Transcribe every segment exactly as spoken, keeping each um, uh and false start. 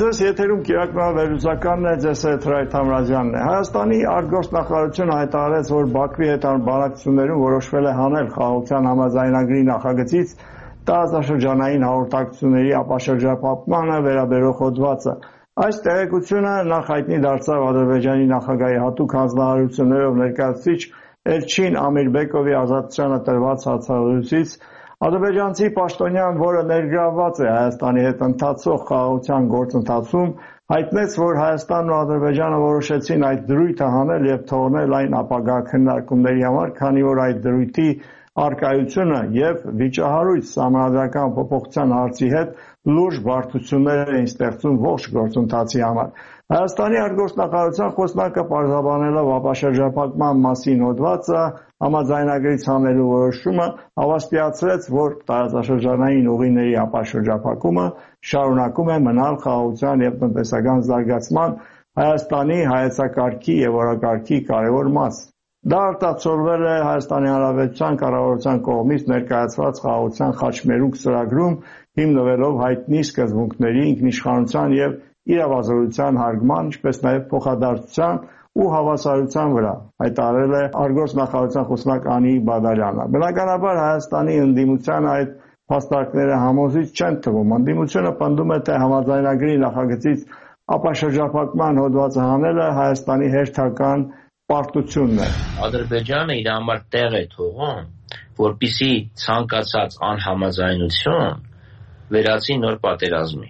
ձեզ եթերում կիրակնավերուսականն է, ձեզ հետ Հրայր Թամրազյանն է։ Հայաստանի արտգործնախարարությունը հայտարարեց, որ Բաքվի հետ բանակցություններում որոշվել է հանել խաղաղության համաձայնագրի նախագծից տարածաշրջանային հաղորդակցությունների ապաշրջափակմանը վերաբերող հոդվածը։ Այս տեղեկությունը նախ հայտնի դարձավ Ադրբեջանի նախագահի հատուկ հանձնարարություններով ներկայացուցիչ Էլչին Ամիրբեկովի ազատությանը տրված հաղորդակցությունից ադրբեջանցի պաշտոնյան, որը ներգրավված է Հայաստանի հետ ընթացող խաղաղության գործընթացում, հայտնեց, որ Հայաստանն ու Ադրբեջանը որոշեցին այդ դրույթը հանել և թողնել այն ապագա քննարկումների համար, քանի որ այդ դրույթի առկայությունը և վիճահարույց սահմանադրական փոփոխության հարցի հետ լուրջ բարդություններ էին ստեղծում ողջ գործընթացի համար։ Հայաստանի արտգործնախարարության խոսնակը պարզաբանելով ապաշրջափակման մասին հոդվածը համաձայնագրից հանելու որոշումը հավաստիացրեց, որ տարածաշրջանային ուղիների ապաշրջափակումը շարունակում է մնալ խաղաղության և տնտեսական զարգացման Հայաստանի հայեցակարգի և օրակարգի կարևոր մաս։ Դա արտացոլվել է Հայաստանի Հանրապետության կառավարության կողմից ներկայացված խաղաղության խաչմերուկ ծրագրում, հիմնվելով հայտնի սկզբունքների, ինքնիշխանության և իրավազորության հարգման, ինչպես նաև փոխադարձության ու հավասարության վրա, հայտարարել է արտգործնախարարության խոսնակ Անի Բադալյանը։ Բնականաբար Հայաստանի ընդդիմության այդ փաստարկները համոզիչ չեն թվում։ Ընդդիմությունը պնդում է, թե համաձայնագրի նախագծից ապաշրջափակման հոդվածը հանելը Հայաստանի հերթական պարտությունն է։ Ադրբեջանը իր համար տեղ է թողում, որպեսզի ցանկացած անհամաձայնություն վերածի նոր պատերազմի։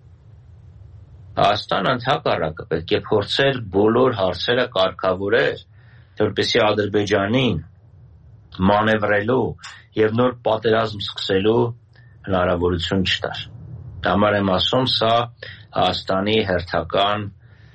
Հայաստանը ընդհակառակը պետք է փորձեր բոլոր հարցերը կարգավորել, որպեսզի Ադրբեջանին մանևրելու և նոր պատերազմ սկսելու հնարավորություն չտար։ Համար եմ ասում, սա Հայաստանի հերթական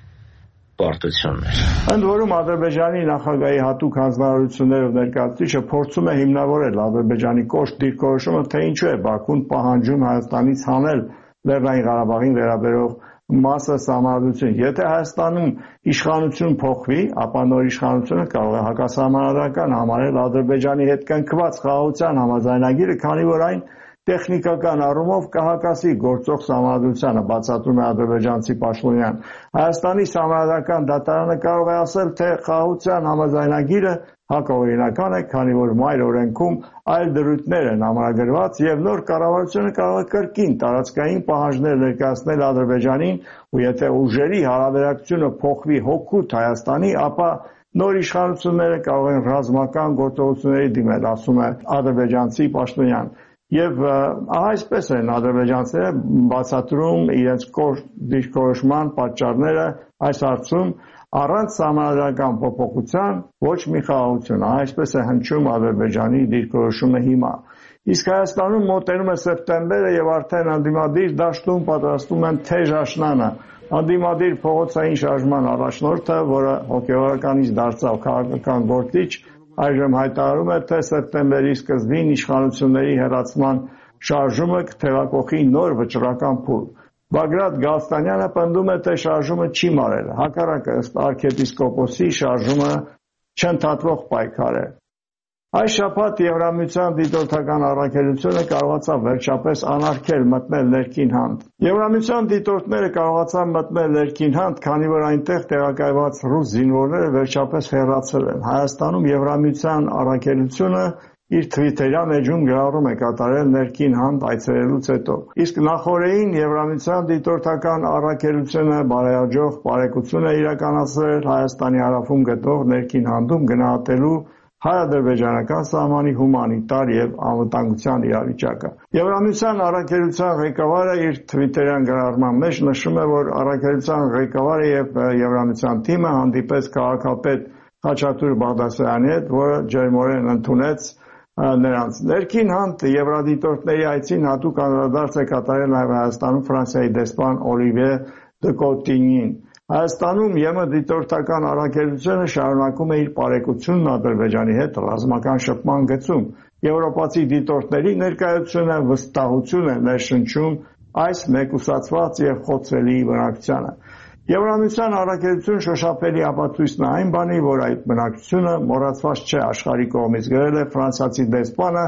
պարտությունն էր։ Ընդ որում Ադրբեջանի նախագահի հատուկ հանձնարարություններով ներկայացուցիչը փորձում է հիմնավորել Ադրբեջանի կոշտ դիրքորոշումը, թե ինչու է Բաքուն պահանջում Հայաստանից հանել Լեռնային Ղարաբաղին վերաբերող մասը սահմանադրություն։ Եթե Հայաստանում իշխանություն փոխվի, ապա նոր իշխանությունը կարող է հակասահմանադրական համարել Ադրբեջանի հետ կնքված խաղաղության համաձայնագիրը, քանի որ այն տեխնիկական առումով կհակասի գործող սահմանադրությանը, բացատրում է ադրբեջանցի պաշտոնյան։ Հայաստանի սահմանադրական դատարանը կարող է ասել, թե խաղաղության համաձայնագիրը հակաօրինական է, քանի որ մայր օրենքում այլ դրույթներ են ամրագրված և նոր կառավարությունը կարող է կրկին տարածքային պահանջներ ներկայացնել Ադրբեջանին, ու եթե ուժերի հարաբերակցությունը փոխվի հօգուտ Հայաստանի, ապա նոր իշխանությունները կարող են ռազմական գործողությունների դիմել, ասում է ադրբեջանցի պաշտոնյան։ Եվ այսպես են ադրբեջանցիները բացատրում իրենց կոշտ դիրքորոշման պատճառները այս հարցում առանց սահմանադրական փոփոխության ոչ մի խաղաղություն։ Այսպես է հնչում Ադրբեջանի դիրքորոշումը հիմա։ Իսկ Հայաստանում մոտենում է սեպտեմբերը և արդեն ընդդիմադիր դաշտում պատրաստում են թեժ աշնանը։ Ընդդիմադիր փողոցային շարժման առաջնորդը, որը հոգևորականից դարձավ քաղաքական գործիչ, այժմ հայտարարում է, թե սեպտեմբերի սկզբին իշխանությունների հեռացման շարժումը կթևակողի նոր վճռական փուլ։ Բագրատ Գալստանյանը պնդում է, թե շարժումը չի մարել, հակառակը ըստ արքեպիսկոպոսի շարժումը չընդհատվող պայքար է։ Այս շաբաթ Եվրամիության դիտորդական առաքելությունը կարողացավ վերջապես անարգել մտնել ներքին հանդ։ Եվրամիության դիտորդները կարողացան մտնել ներքին հանդ, քանի որ այնտեղ տեղակայված ռուս զինվորները վերջապես հեռացել են։ Հայաստանում Եվրամիության առաքելությունը իր թվիթերյան էջում գրառում է կատարել ներքին հանդ այցելելուց հետո։ Իսկ նախօրեին Եվրամիության դիտորդական առաքելությունը բարեհաջող բարեկություն է իրականացրել Հայաստանի հարավում գտնվող ներքին հանդում գնահատելու հայ-ադրբեջանական սահմանի հումանիտար և անվտանգության իրավիճակը։ Եվրամիության առաքելության ղեկավարը իր թվիթերյան գրառման մեջ նշում է, որ առաքելության ղեկավարը և Եվրամիության թիմը հանդիպեց քաղաքապետ Խաչատուր Բաղդասարյանի հետ, որը ջերմորեն ընդունեց նրանց։ Ներքին հանդ եվրադիտորդների այցին հատուկ անդրադարձ է կատարել նաև Հայաստանում Ֆրանսիայի դեսպան Օլիվիե դը Կոտինին։ Հայաստանում ԵՄ դիտորդական առաքելությունը շարունակում է իր բարեկությունն Ադրբեջանի հետ ռազմական շփման գծում։ Եվրոպացի դիտորդների ներկայությունը վստահություն է ներշնչում այս մեկուսացված և խոցելի բնակչությանը։ Եվրամիության առաքելությունը շոշափելի ապացույցն է այն բանի, որ այդ բնակչությունը մոռացված չէ աշխարհի կողմից, գրել է ֆրանսիացի դեսպանը,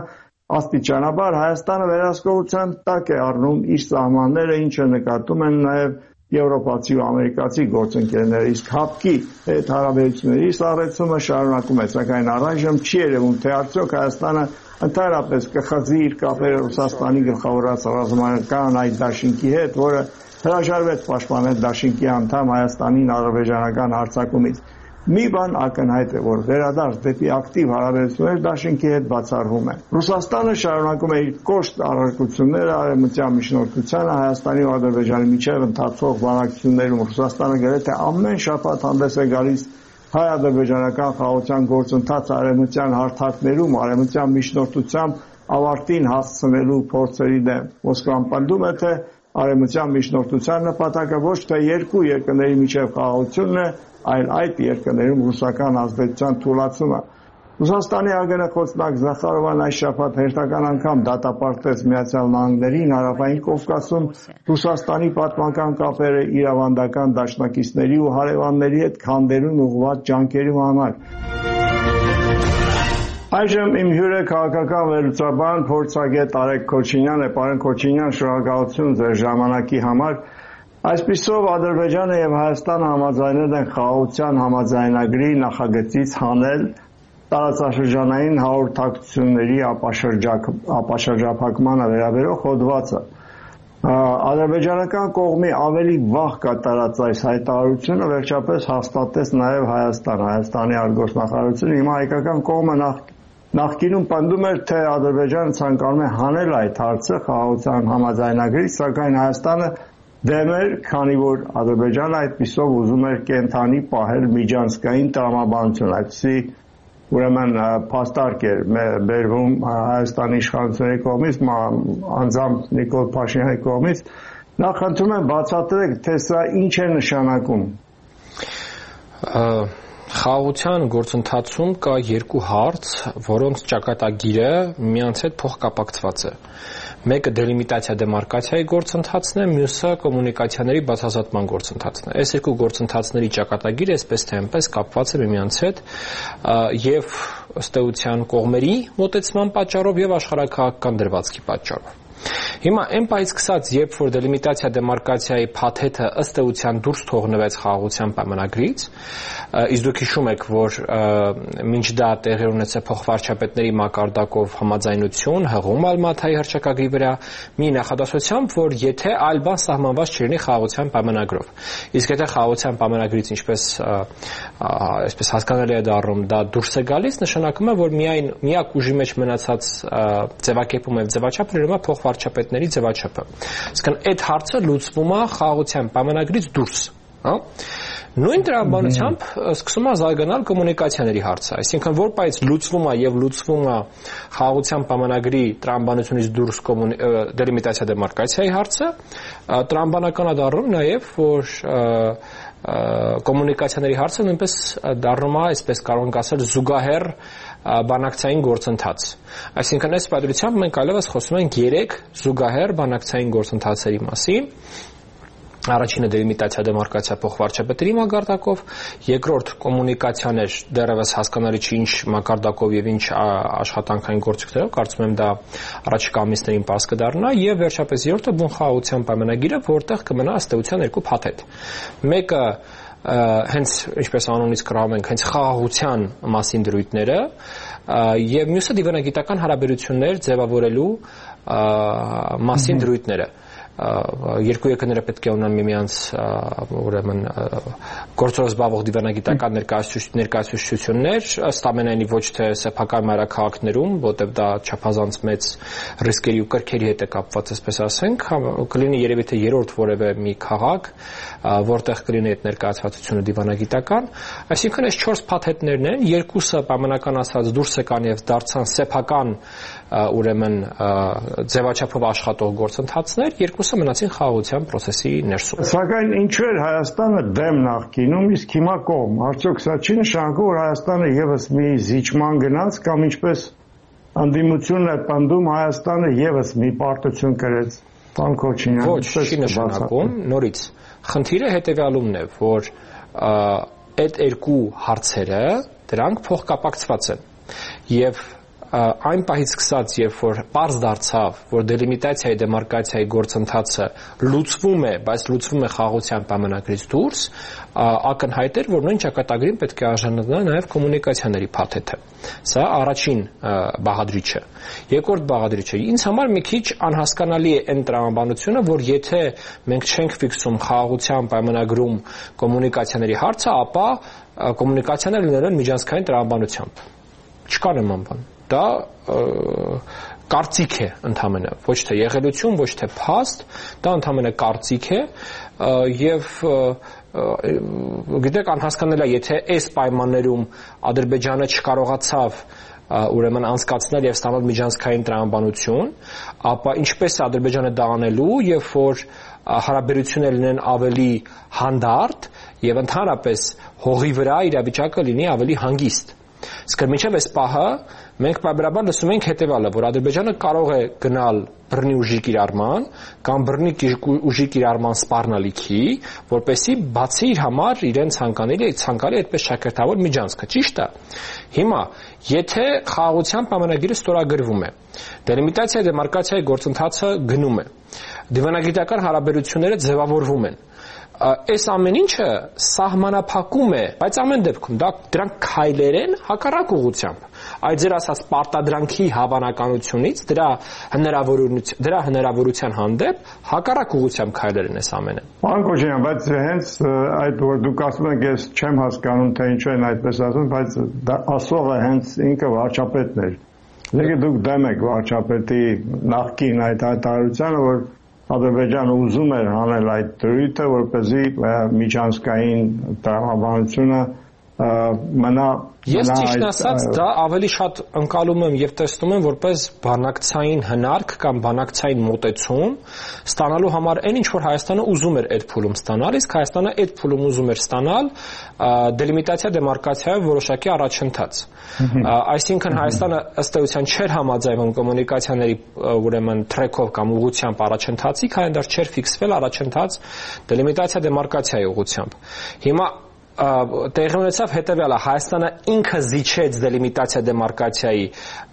աստիճանաբար Հայաստանը վերահսկողության տակ է առնում իր սահմանները, ինչը նկատում են նաև եվրոպացի ու ամերիկացի գործընկերները, իսկ հապկի հետ հարաբերությունների սառեցումը շարունակում է, սակայն առայժմ չի երևում, թե արդյոք Հայաստանը ընդհանրապես կխզի իր կապերը Ռուսաստանի գլխավորած ռազմական այդ դաշինքի հետ, որը հրաժարվեց պաշտպանել դաշինքի անդամ Հայաստանին ադրբեջանական հարձակումից։ Մի բան ակնհայտ է, որ վերադարձ դեպի ակտիվ հարաբերություններ դաշինքի հետ բացառվում է։ Ռուսաստանը շարունակում է իր կոշտ առարկությունները արևմտյան միջնորդությանը Հայաստանի ու Ադրբեջանի միջև ընթացող բանակցություններում։ Ռուսաստանը գրեթե ամեն շաբաթ հանդես է գալիս հայ-ադրբեջանական խաղաղության գործընթացը արևմտյան հարթակներում արևմտյան միջնորդությամբ ավարտին հասցնելու փորձերի դեմ։ Մոսկվան պնդում է, թե արևմտյան միջնորդության նպատակը ոչ թե երկու երկրների միջև խաղաղությունն է, այլ այդ երկրներում ռուսական ազդեցության թուլացումը։ Ռուսաստանի ԱԳՆ-խոսնակ Զախարովան այս շաբաթ հերթական անգամ դատապարտեց Միացյալ Նահանգներին Հարավային Կովկասում Ռուսաստանի պատմական կապերը իրավանդական դաշնակիցների ու հարևանների հետ քանդերուն ուղղված ջանքերի համար։ Այժմ իմ հյուրը քաղաքական վերլուծաբան փորձագետ Արեգ Քոչինյանն է։ Պարոն Քոչինյան, շնորհակալություն ձեր ժամանակի համար։ Այսպիսով Ադրբեջանը եւ Հայաստանը համաձայնել են խաղաղության համաձայնագրի նախագծից հանել տարածաշրջանային հաղորդակցությունների ապաշրջափակմանը վերաբերող հոդվածը։ Ադրբեջանական կողմի ավելի վաղ կատարած այս հայտարարությունը վերջապես հաստատեց նաեւ Հայաստան, Հայաստանի արտգործնախարարությունը։ Հիմա հայկական կողմը նախ Նախկինում պնդում էր, թե Ադրբեջանը ցանկանում է հանել այդ հարցը խաղաղության համաձայնագրից, սակայն Հայաստանը դեմ էր, քանի որ Ադրբեջանը այդպիսով ուզում էր կենթանի պահել միջանցքային տրամաբանություն, այդպիսի ուրեմն փաստարկ էր բերվում Հայաստանի իշխանությունների կողմից, անձամբ Նիկոլ Փաշինյանի կողմից։ Նախ խնդրում եմ բացատրեք, թե սա ինչ է նշանակում։ Խաղաղության գործընթացում կա երկու հարց, որոնց ճակատագիրը միմյանց հետ փոխկապակցված է։ Մեկը դելիմիտացիա դեմարկացիայի գործընթացն է, մյուսը կոմունիկացիաների բացահայտման գործընթացն է։ Այս երկու գործընթացների ճակատագիրը այսպես թե այնպես կապված է միմյանց հետ եւ ըստ էության կողմերի մոտեցման պատճառով եւ աշխարհաքաղաքական դրվածքի պատճառով։ Հիմա այն պայից սկսած, երբ որ դելիմիտացիա դեմարկացիայի փաթեթը ըստ էության դուրս թողնվեց խաղաղության պայմանագրից, իսկ դուք հիշում եք, որ մինչ դա տեղի ունեցել փոխվարչապետների մակարդակով համաձայնություն հղում Ալմաթայի հռչակագրի վրա, մի նախադասությամբ, որ եթե այլ բան սահմանված չլինի խաղաղության պայմանագրով։ Իսկ եթե խաղաղության պայմանագրից ինչպես այսպես հասկանալի է դառնում, դա դուրս է գալիս, նշանակում է, որ միայն միակ ուժի մեջ մնացած ձևակերպումը եւ ձևաչափը լինում է փոխվարչապետների ձևաչափը։ Իսկն այդ հարցը լուծվում է խաղաղության պայմանագրից դուրս, հա։ Նույն տրամաբանությամբ սկսում է զարգանալ կոմունիկացիաների հարցը, այսինքն որպես լուծվում է եւ լուծվում է խաղաղության պայմանագրի տրամաբանությունից դուրս դելիմիտացիա դեմարկացիայի հարցը, տրամաբանական է դառնում նաեւ, որ կոմունիկացիաների հարցը նույնպես դառնում է, այսպես կարող ենք ասել, զուգահեռ բանակցային գործընթաց։ Այսինքն այս պատրությամբ մենք այլևս խոսում ենք երեք զուգահեռ բանակցային գործընթացերի մասին։ Առաջինը դելիմիտացիա դեմարկացիա փոխվարչապետերի մակարդակով, երկրորդ կոմունիկացիաներ դեռևս հասկանալի չի ինչ մակարդակով եւ ինչ աշխատանքային գործիքներով, կարծում եմ դա առաջիկա ամիսներին պարզ կդառնա, եւ վերջապես երրորդը բուն խաղաղության պայմանագիրը, որտեղ կմնա ըստ էության երկու փաթեթ։ Մեկը հենց ինչպես անունից կրում ենք, հենց խաղաղության մասին դրույթները, եւ մյուսը դիվանագիտական հարաբերություններ ձևավորելու մասին դրույթները։ Երկու երկրները պետք է ունենան միմյանց ուրեմն գործով զբաղվող դիվանագիտական ներկայացուցչություններ, ըստ ամենայնի ոչ թե սեփական մայրաքաղաքներում, որտեղ դա չափազանց մեծ ռիսկերի ու կրքերի հետ է կապված, այսպես ասենք, կլինի երևի թե երրորդ որևէ մի քաղաք, որտեղ կլինի այդ ներկայացվածությունը դիվանագիտական, այսինքն այս չորս փաթեթներն են, երկուսը պայմանական ասած դուրս եկան եւ դարձան սեփական ուրեմն ձևաչափով աշխատող գործընթացներ, երկուսը մնացին խաղաղության process-ի ներսում։ Սակայն ինչու էր Հայաստանը դեմ նախկինում, իսկ հիմա կողմ։ Արդյոք սա չի նշանակում, որ Հայաստանը եւս մի զիջման գնաց կամ ինչպես անդիմությունն է պնդում, Հայաստանը եւս մի պարտություն կրեց։ Պարոն Քոչինյան, ոչ, չի նշանակում, նորից խնդիրը հետեւյալումն է, որ այդ երկու հարցերը դրանք փոխկապակցված են եւ այն պահից սկսած, երբ որ պարզ դարձավ, որ դելիմիտացիայի դեմարկացիայի գործընթացը լուծվում է, բայց լուծվում է խաղաղության պայմանագրից դուրս, ակնհայտ էր, որ նույն ճակատագրին պետք է արժանանա նաև կոմունիկացիաների փաթեթը։ Սա առաջին բաղադրիչը։ Երկրորդ բաղադրիչը ինձ համար մի քիչ անհասկանալի է այն տրամաբանությունը, որ եթե մենք չենք ֆիքսում խաղաղության պայմանագրում կոմունիկացիաների հարցը, ապա կոմունիկացիաները լինելու են միջանցքային տրամաբանությամբ։ Չկա նման բան։ Դա կարծիք է ընդամենը, ոչ թե եղելություն, ոչ թե փաստ, դա ընդամենը կարծիք է եւ գիտեք անհասկանալի է, եթե այս պայմաններում Ադրբեջանը չկարողացավ ուրեմն անցկացնել եւ ստանալ միջանցքային տրամաբանություն, ապա ինչպես է Ադրբեջանը դա անելու, երբ որ հարաբերությունները լինեն ավելի հանդարտ եւ ընդհանրապես հողի վրա իրավիճակը լինի ավելի հանգիստ։ Իսկ մինչև այս պահը մենք պայմանաբար լսում ենք հետևյալը, որ Ադրբեջանը կարող է գնալ բռնի ուժի կիրառման կամ բռնի ուժի կիրառման սպառնալիքի, որպեսզի բացի իր համար իրեն ցանկանալի ցանկալի այդպես շաքերթավոր միջանցքը, ճիշտ է։ Հիմա, եթե խաղաղության պայմանագիրը ստորագրվում է, դելիմիտացիայի դեմարկացիայի գործընթացը գնում է, դիվանագիտական հարաբերությունները ձևավորվում են, այս ամեն ինչը սահմանափակում է, բայց ամեն դեպքում դա դրանք քայլեր են հակառակ ուղղությամբ։ Այդ ձեր ասած պարտադրանքի հավանականությունից դրա հնարավորություն դրա հնարավորության հանդեպ հակառակ ուղղությամբ քայլեր են այս ամենը։ Պարոն Կոչարյան, բայց հենց այդ որ դուք ասում եք, ես չեմ հասկանում, թե ինչու են այդպես ասում, բայց դա ասողը հենց ինքը վարչապետն էր։ Եկեք դուք դեմ եք վարչապետի նախկին այդ հայտարարությանը, որ Ադրբեջանը ուզում էր հանել այդ դրույթը, որպեսզի միջանցքային տրամաբանությունը մնա Ես ճիշտ ասած դա ավելի շատ ընկալում եմ եւ տեսնում եմ որպես բանակցային հնարք կամ բանակցային մոտեցում ստանալու համար այն ինչ որ Հայաստանը ուզում էր այդ փուլում ստանալ, իսկ Հայաստանը այդ փուլում ուզում էր ստանալ դելիմիտացիա դեմարկացիայով որոշակի առաջընթաց։ Այսինքն Հայաստանը ըստ էության չէր համաձայնվում կոմունիկացիաների ուրեմն թրեքով կամ ուղղությամբ առաջընթացի, քանի դեռ չէր ֆիքսվել առաջընթաց դելիմիտացիա դեմարկացիայի ուղղությամբ։ Հիմա տեղի ունեցավ հետևյալը Հայաստանը ինքը զիջեց դելիմիտացիա դեմարկացիայի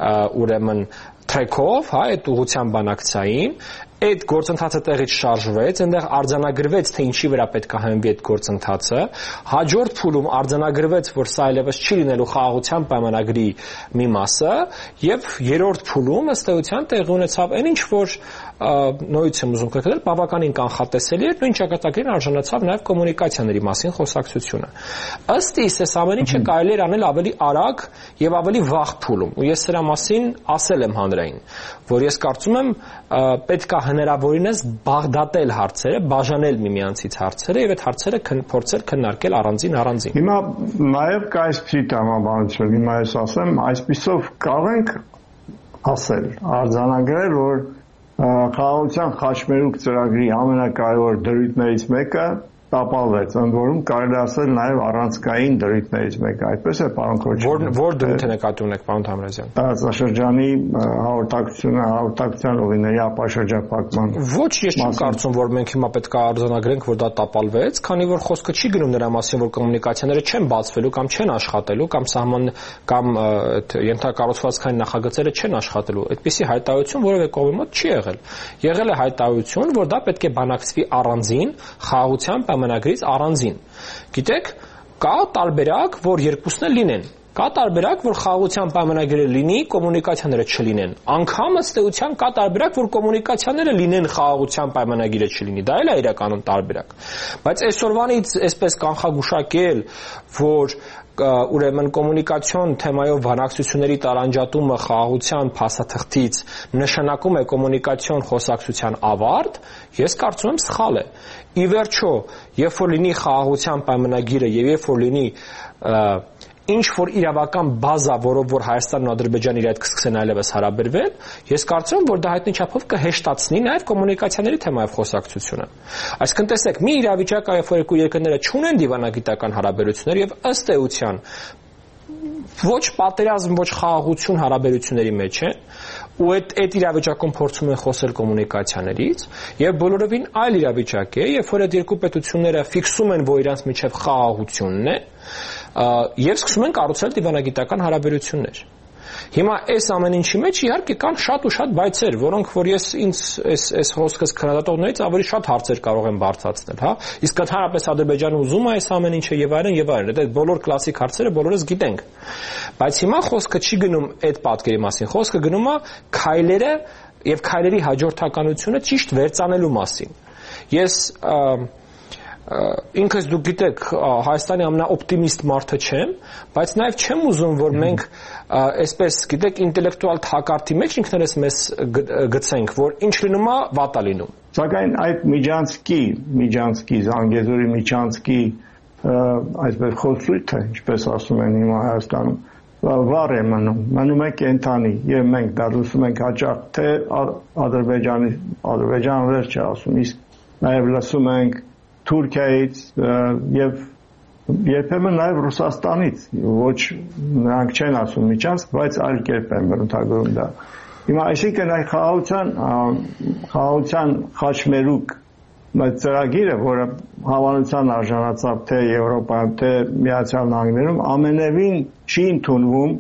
ուրեմն թրեքով, հա, այդ ուղղության բանակցային, այդ գործընթացը տեղից շարժվեց, այնտեղ արձանագրվեց, թե ինչի վրա պետք է հենվի այդ գործընթացը, հաջորդ փուլում արձանագրվեց, որ սա այլևս չի լինելու խաղաղության պայմանագրի մի մասը, եւ երրորդ փուլում ըստ էության տեղի ունեցավ այն ինչ որ նույնից եմ ուզում կրկնել, բավականին կանխատեսելի էր, նույն ճակատագրին արժանացավ նաև կոմունիկացիաների մասին խոսակցությունը։ Ըստ իս այս ամեն ինչը կարելի էր անել ավելի արագ եւ ավելի վաղ փուլում, ու ես սրա մասին ասել եմ հանրային, որ ես կարծում եմ պետք է հնարավորինս բաղդատել հարցերը, բաժանել միմյանցից հարցերը եւ այդ հարցերը փորձել քննարկել առանձին առանձին։ Հիմա նաեւ կա այսպիսի տրամաբանություն, հիմա ես ասեմ, այսպիսով կարող ենք ասել, արձանագրել, որ խաղաղության խաչմերուկ ծրագրի ամենակարևոր դրույթներից մեկը տապալվեց, ընդ որում կարելի ասել նաև առանցքային դրույթներից մեկը, այդպես է, պարոն Քոչարյան։ Որ դրույթ են նկատի ունեք, պարոն Թամրազյան։ Տարածաշրջանի հաղորդակցությունը, հաղորդակցության ուղիների ապաշրջապատման։ Ոչ, ես չեմ կարծում, որ մենք հիմա պետք է արձանագրենք, որ դա տապալվեց, քանի որ խոսքը չի գնում նրա մասին, որ կոմունիկացիաները չեն բացվելու կամ չեն աշխատելու կամ սահման կամ ենթակառուցվածքային նախագծերը չեն աշխատելու։ Այդպիսի հայտարարություն որևէ կողմի մոտ չի եղել։ Եղել է հայտարարություն, որ դա պետք է բանակցվի առանձին խաղաղության պայմանագրից առանձին։ Գիտեք, կա տարբերակ, որ երկուսն էլ լինեն։ Կա տարբերակ, որ խաղաղության պայմանագրը լինի, կոմունիկացիաները չլինեն։ Անգամ ըստ էության կա տարբերակ, որ կոմունիկացիաները լինեն, խաղաղության պայմանագիրը չլինի։ Դա էլ է իրականում տարբերակ։ Բայց այսօրվանից այսպես կանխագուշակել, որ ուրեմն կոմունիկացիոն թեմայով բանակցությունների տարանջատումը խաղաղության փաստաթղթից նշանակում է կոմունիկացիոն խոսակցության ավարտ, ես կարծում եմ սխալ է։ Ի վերջո, երբ որ լինի խաղաղության պայմանագիրը եւ երբ որ լինի ինչ որ իրավական բազա, որով որ Հայաստանն ու Ադրբեջանը իր հետ կսկսեն այլևս հարաբերվել, ես կարծում եմ, որ դա հայտնի չափով կհեշտացնի նաև կոմունիկացիաների թեմայով խոսակցությունը։ Այսինքն տեսեք, մի իրավիճակ է, երբ որ երկու երկրները չունեն դիվանագիտական հարաբերություններ եւ ըստ էության ոչ պատերազմ, ոչ խաղաղություն հարաբերությունների մեջ են, ու այդ այդ իրավիճակում փորձում են խոսել կոմունիկացիաներից, եւ բոլորովին այլ իրավիճակ է, երբ որ այդ երկու պետությունները ֆիքսում են, որ իրանց միջև խաղաղությունն է, եւ սկսում են կառուցել դիվանագիտական հարաբերություններ։ Հիմա այս ամեն ինչի մեջ իհարկե կան շատ ու շատ բայցեր, որոնք որ ես ինձ այս այս խոսքս քննադատողներից ավելի շատ հարցեր կարող եմ բարձրացնել, հա։ Իսկ ընդհանրապես Ադրբեջանը ուզում է այս ամեն ինչը եւ այլն եւ այլն։ Դա բոլոր կլասիկ հարցերը բոլորս գիտենք։ Բայց հիմա խոսքը չի գնում այդ պատկերի մասին, խոսքը գնում է քայլերը եւ քայլերի հաջորդականությունը ճիշտ վերծանելու մասին։ Ես ինքս դուք գիտեք Հայաստանի ամենաօպտիմիստ մարդը չեմ, բայց նաև չեմ ուզում որ մենք այսպես գիտեք ինտելեկտուալ թակարդի մեջ ինքներս մեզ գցենք, որ ինչ լինում է վատ է լինում։ Սակայն այդ Միջանցկի, Միջանցկի, Զանգեզուրի Միջանցկի այսպես խոսույթը, ինչպես ասում են հիմա Հայաստանում, վառ է մնում, մնում է կենթանի եւ մենք դա լսում ենք հաճախ թե Ադրբեջանի, Ադրբեջանը վեր չի ասում, իսկ նաև լսում ենք Թուրքիայից եւ երբեմն նաև Ռուսաստանից, ոչ նրանք չեն ասում Միջանցք, բայց այլ կերպ են բնութագրում դա։ Հիմա այսինքն այդ խաղաղության խաղաղության խաչմերուկ ծրագիրը, որը հավանության արժանացավ թե Եվրոպայում, թե Միացյալ Նահանգներում, ամենևին չի ընդունվում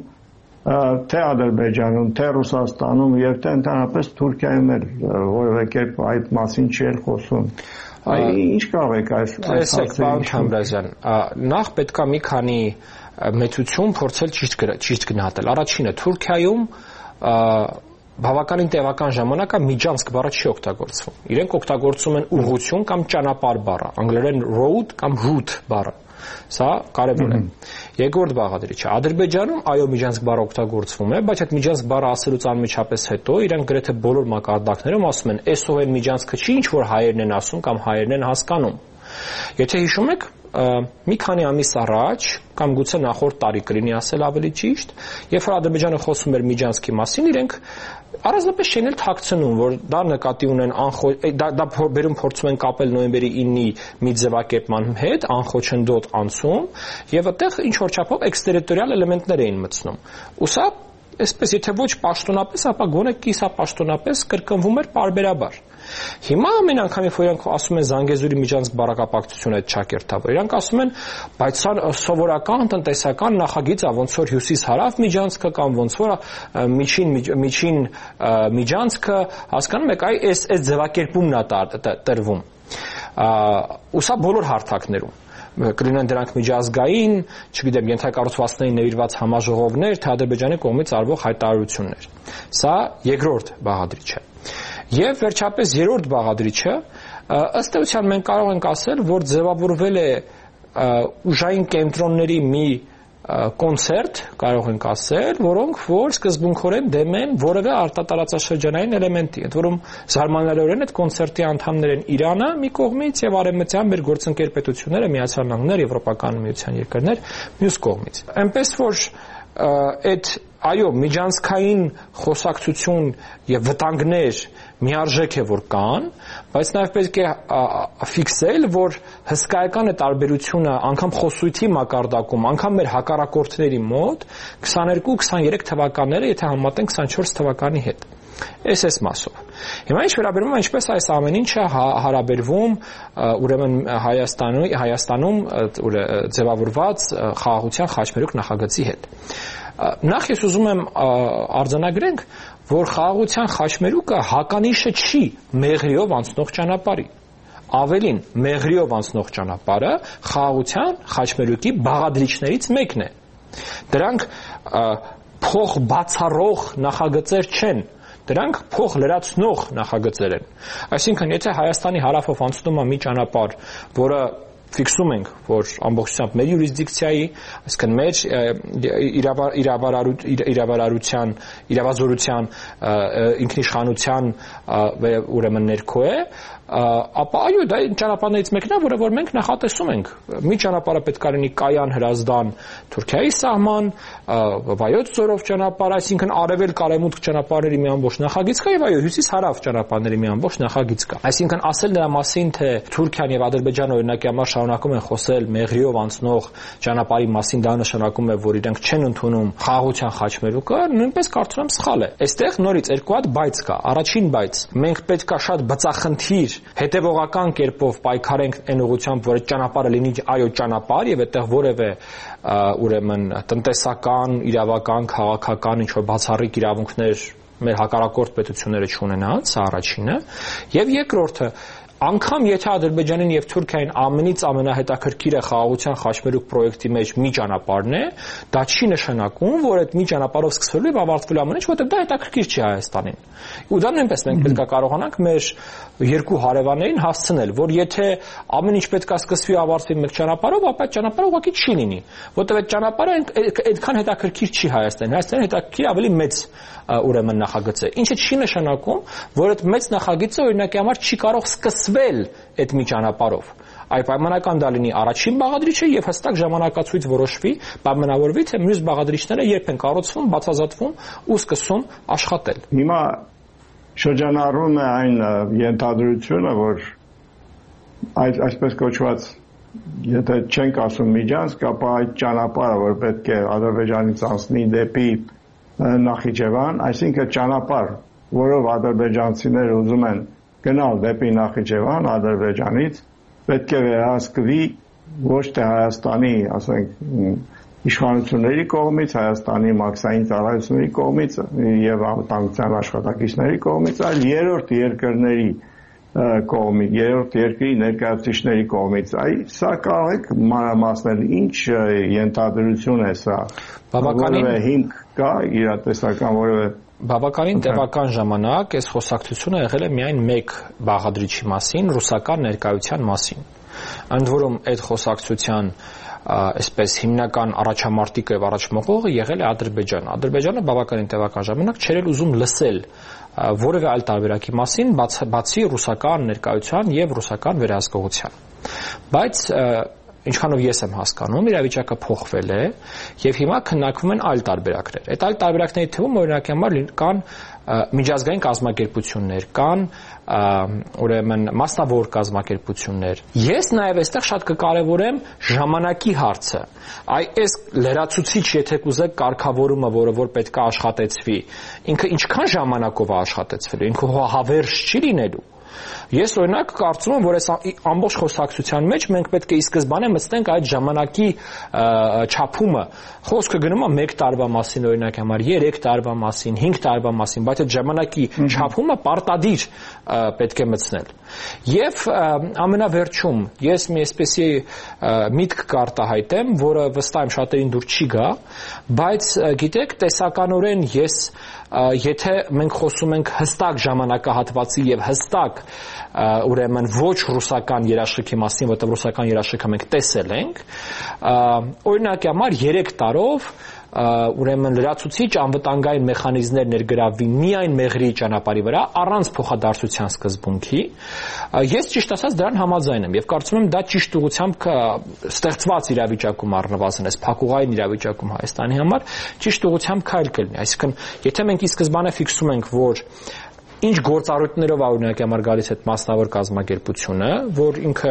թե Ադրբեջանում, թե Ռուսաստանում եւ թե ընդհանրապես Թուրքիայում էլ որևէ կերպ այդ մասին չի խոսում։ Ինչ կարող եք այս Տեսեք, պարոն Թամրազյան, նախ պետքա մի քանի մեծություն փորձել ճիշտ գնահատել։ Առաջինը Թուրքիայում բավականին տևական ժամանակ Միջանցք բառը չի օգտագործվում։ Իրենք օգտագործում են ուղղություն կամ ճանապարհ բառը, անգլերեն road կամ route բառը։ Սա կարևոր է։ Երկրորդ բաղադրիչը Ադրբեջանում այո Միջանցք բառը օգտագործվում է, բայց այդ Միջանցք բառը ասելուց անմիջապես հետո իրանք գրեթե բոլոր մակարդակներում ասում են «Էսով են Միջանցքը չի, ինչ որ հայերն են ասում կամ հայերն են հասկանում»։ Եթե հիշում եք, մի քանի ամիս առաջ կամ գուցե նախորդ տարի կլինի ասել ավելի ճիշտ, երբ որ Ադրբեջանը խոսում էր Միջանցքի մասին, իրենք առանձնապես չէին էլ թաքցնում, որ դա նկատի ունեն դա դա բերում փորձում են կապել նոյեմբերի ինի մի ձևակերպման հետ, անխոչնդոտ անցում, եւ այդտեղ ինչ որ չափով էքստերիտորիալ էլեմենտներ էին մտցնում։ Ու սա այսպես եթե ոչ պաշտոնապես, ապա գոնե կիսապաշտոնապես կրկնվում էր պարբերաբար։ Հիմա ամեն անգամ երբ իրանք ասում են Զանգեզուրի Միջանցք բառակապակցությունը այդ ճակերտավոր, իրանք ասում են, բայց սա սովորական տնտեսական նախագիծ է, ոնց որ հյուսիս-հարավ Միջանցքը կամ ոնց որ միջին միջին Միջանցքը, հասկանում եք, այ այս այս ձևակերպումն է տրվում։ Ու սա բոլոր հարթակներում կլինեն դրանք միջազգային, չգիտեմ, ենթակառուցվածքներին նվիրված համաժողովներ, թե Ադրբեջանի կողմից արվող հայտարարություններ։ Սա երկրորդ բաղադրիչը։ Եվ վերջապես երրորդ բաղադրիչը, ըստ էության մենք կարող ենք ասել, որ ձևավորվել է ուժային կենտրոնների մի կոնցերտ, կարող ենք ասել, որոնք որ սկզբունքորեն դեմ են որևէ արտատարածաշրջանային էլեմենտի, ընդ որում զարմանալիորեն այդ կոնցերտի անդամներ են Իրանը մի կողմից եւ արևմտյան մեր գործընկեր պետությունները, Միացյալ Նահանգներ, Եվրոպական միության երկրներ մյուս կողմից։ Այնպես որ այդ այո, միջանցքային խոսակցություն եւ վտանգներ միարժեք է որ կան, բայց նաեւ պետք է ֆիքսել, որ հսկայական է տարբերությունը անգամ խոսույթի մակարդակում, անգամ մեր հակառակորդների մոտ քսաներկու քսաներեք թվականները, եթե համեմատենք քսանչորս թվականի հետ։ Այս այս մասով։ Հիմա ինչ վերաբերում է ինչպես այս ամեն ինչը հարաբերվում ուրեմն Հայաստանում, Հայաստանում ձևավորված խաղաղության խաչմերուկ նախագծի հետ։ Նախ ես ուզում եմ արձանագրենք, որ խաղաղության խաչմերուկը հականիշը չի մեղրիով անցնող ճանապարհի։ Ավելին, մեղրիով անցնող ճանապարհը խաղաղության խաչմերուկի բաղադրիչներից մեկն է։ Դրանք փող բացառող նախագծեր չեն։ Դրանք փող լրացնող նախագծեր են։ Այսինքն, եթե Հայաստանի հարավով անցնում է մի ճանապարհ, որը ֆիքսում ենք, որ ամբողջությամբ մեր յուրիսդիկցիայի, այսինքն մեր իրավարարության, իրավազորության, ինքնիշխանության ուրեմն ներքո է, ապա այո, դա ճանապարհներից մեկն է, որը որ մենք նախատեսում ենք։ Մի ճանապարհը պետք է լինի Կայան Հրազդան Թուրքիայի սահման, Վայոց ձորով ճանապարհ, այսինքն արևել-կարևմուտք ճանապարհների մի ամբողջ նախագիծ կա եւ այո, հյուսիս-հարավ ճանապարհների մի ամբողջ նախագիծ կա։ Այսինքն ասել նրա մասին, թե Թուրքիան եւ Ադրբեջանը օրինակի համար շարունակում են խոսել մեղրիով անցնող ճանապարհի մասին, դա նշանակում է, որ իրենք չեն ընդունում խաղաղության խաչմերուկը, նույնպես կարծում եմ սխալ է։ Այստեղ նորից երկու հատ բայց կա։ Առաջին բայց մենք պետք է շատ բծախնդիր հետևողական կերպով պայքարենք այն ուղղությամբ, որ այդ ճանապարհը լինի այո ճանապարհ եւ այդտեղ որևէ ուրեմն տնտեսական, իրավական, քաղաքական ինչ-որ բացառիկ իրավունքներ մեր հակառակորդ պետությունները չունենան, սա առաջինը, եւ երկրորդը անգամ եթե Ադրբեջանին եւ Թուրքիային ամենից ամենահետաքրքիրը խաղաղության խաչմերուկ պրոյեկտի մեջ մի ճանապարհն է, դա չի նշանակում, որ այդ մի ճանապարհով սկսվելու եւ ավարտվելու ամեն ինչ, որտեղ դա հետաքրքիր չի Հայաստանին։ Ու դա նույնպես մենք պետք է կարողանանք մեր երկու հարևաններին հասցնել, որ եթե ամեն ինչ պետք է սկսվի ավարտվի մեկ ճանապարհով, ապա այդ ճանապարհը ուղղակի չի լինի, որտեղ այդ ճանապարհը այդքան հետաքրքիր չի Հայաստանին։ Հայաստանին հետաքրքիր ավելի մեծ ուրեմն նախագծը, ինչը չի նշանակում, որ այդ մեծ նախագիծը օրինակի համար չի կարող սկսվել այդ մի ճանապարհով։ Այ պայմանական դա լինի առաջին բաղադրիչը եւ հստակ ժամանակացույց որոշվի, պայմանավորվի, թե մյուս բաղադրիչները երբ են կառուցվում, բացազատվում ու սկսում աշխատել։ Հիմա շրջանառվում է այն ենթադրությունը, որ այդ այսպես կոչված եթե չենք ասում միջանցք, ապա այդ ճանապարհը, որ պետք է Ադրբեջանից անցնի դեպի Նախիջևան, այսինքն ճանապարհ, որով ադրբեջանցիները ուզում են գնալ դեպի Նախիջևան Ադրբեջանից, պետք է վերահսկվի ոչ թե Հայաստանի, ասենք, իշխանությունների կողմից, Հայաստանի մաքսային ծառայությունների կողմից եւ անվտանգության աշխատակիցների կողմից, այլ երրորդ երկրների կողմից, երրորդ երկրի ներկայացուցիչների կողմից։ Այ սա կարող եք մանրամասնել, ինչ ենթադրություն է սա։ Բավականին հիմք կա իրատեսական որևէ Բավականին տևական ժամանակ այս խոսակցությունը եղել է միայն մեկ բաղադրիչի մասին, ռուսական ներկայության մասին։ Ընդ որում այդ խոսակցության այսպես հիմնական առաջամարտիկը եւ առաջմղողը եղել է Ադրբեջանը։ Ադրբեջանը բավականին տևական ժամանակ չէր ուզում լսել որևէ այլ տարբերակի մասին, բացի ռուսական ներկայության եւ ռուսական վերահսկողության։ Բայց ինչքանով ես եմ հասկանում, իրավիճակը փոխվել է եւ հիմա քննարկվում են այլ տարբերակներ։ Այդ այլ տարբերակների թվում օրինակի համար կան միջազգային կազմակերպություններ, կան ուրեմն մասնավոր կազմակերպություններ։ Ես նաեւ այստեղ շատ կկարևորեմ ժամանակի հարցը։ Այ այս լրացուցիչ, եթե կուզեք, կարգավորումը, որը որ պետք է աշխատեցվի, ինքը ինչքան ժամանակով է աշխատեցվելու, ինքը հավերժ չի լինելու։ Ես օրինակ կարծում եմ, որ այս ամբողջ խոսակցության մեջ մենք պետք է ի սկզբանե մտցնենք այդ ժամանակի չափումը։ Խոսքը գնում է մեկ տարվա մասին, օրինակ համար երեք տարվա մասին, հինգ տարվա մասին, բայց այդ ժամանակի չափումը պարտադիր պետք է մտցնել։ Եվ ամենավերջում ես մի այսպեսի միտք կարտահայտեմ, որը վստահ եմ շատերին դուր չի գա, բայց գիտեք, տեսականորեն ես եթե մենք խոսում ենք հստակ ժամանակահատվածի եւ հստակ ուրեմն ոչ ռուսական երաշխիքի մասին, որտեղ ռուսական երաշխիքը մենք տեսել ենք, օրինակի համար երեք տարով ուրեմն լրացուցիչ անվտանգային մեխանիզմներ ներգրավվին միայն մեղրի ճանապարհի վրա առանց փոխադարձության սկզբունքի, ես ճիշտ ասած դրան համաձայն եմ եւ կարծում եմ դա ճիշտ ուղղությամբ ստեղծված իրավիճակում առնվազն այս փակուղային իրավիճակում Հայաստանի համար ճիշտ ուղղությամբ քայլ կլինի, այսինքն եթե մենք ի սկզբանե ֆիքսում ենք, որ ինչ գործառույթներով օրինակի համար գալիս այդ մասնավոր կազմակերպությունը, որ ինքը,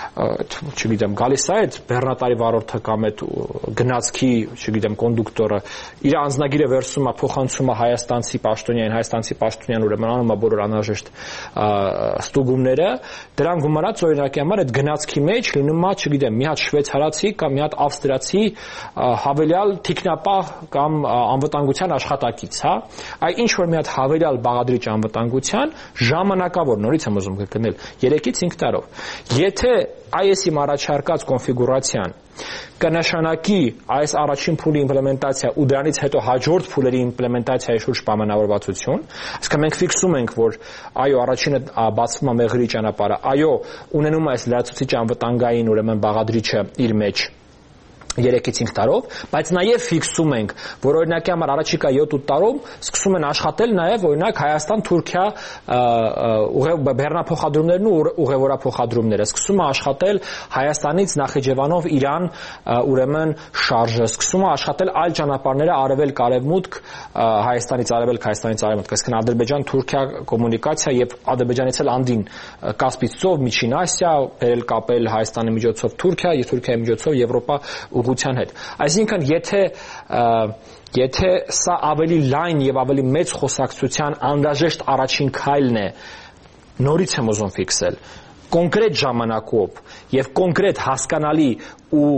չգիտեմ, գալիս է այդ բեռնատարի վարորդը կամ այդ գնացքի, չգիտեմ, կոնդուկտորը, իր անձնագիրը վերցում է, փոխանցում է հայաստանցի պաշտոնյային, հայաստանցի պաշտոնյան ուրեմն անում է բոլոր անհրաժեշտ ստուգումները, դրան գումարած օրինակի համար այդ գնացքի մեջ լինում է, չգիտեմ, մի հատ շվեյցարացի կամ մի հատ ավստրիացի հավելյալ թիկնապահ կամ անվտանգության աշխատակից, հա, այ ինչ որ մի հատ հավելյալ բաղադրիչ անվտանգության ժամանակավոր, նորից եմ ուզում կրկնել, երեքից հինգ տարով։ Եթե այս իմ առաջարկած կոնֆիգուրացիան կնշանակի այս առաջին փուլի իմպլեմենտացիա ու դրանից հետո հաջորդ փուլերի իմպլեմենտացիայի շուրջ պայմանավորվածություն, այսինքն մենք ֆիքսում ենք, որ այո, առաջինը բացվում է մեղրի ճանապարհը, այո, ունենում է այս լրացուցիչ անվտանգային ուրեմն բաղադրիչը իր մեջ երեքից հինգ տարով, բայց նաև ֆիքսում ենք, որ օրինակի համար առաջիկա յոթ-ութ տարում սկսում են աշխատել նաև օրինակ Հայաստան-Թուրքիա բեռնափոխադրումներն ու ուղևորափոխադրումները, սկսում է աշխատել Հայաստանից Նախիջևանով Իրան ուրեմն շարժը, սկսում է աշխատել այլ ճանապարհները արևելք-արևմուտք, Հայաստանից արևելք, Հայաստանից արևմուտք, այսինքն Ադրբեջան-Թուրքիա կոմունիկացիա եւ Ադրբեջանից էլ անդին Կասպից ծով, Միջին Ասիա, բերել կապել Հայաստանի միջոցով Թուրքիա, եւ Թուրքիայի միջոցով Եվրոպա ուղղության հետ։ Այսինքն, եթե եթե սա ավելի լայն եւ ավելի մեծ խոսակցության անհրաժեշտ առաջին քայլն է, նորից եմ ուզում ֆիքսել, կոնկրետ ժամանակով եւ կոնկրետ հասկանալի ու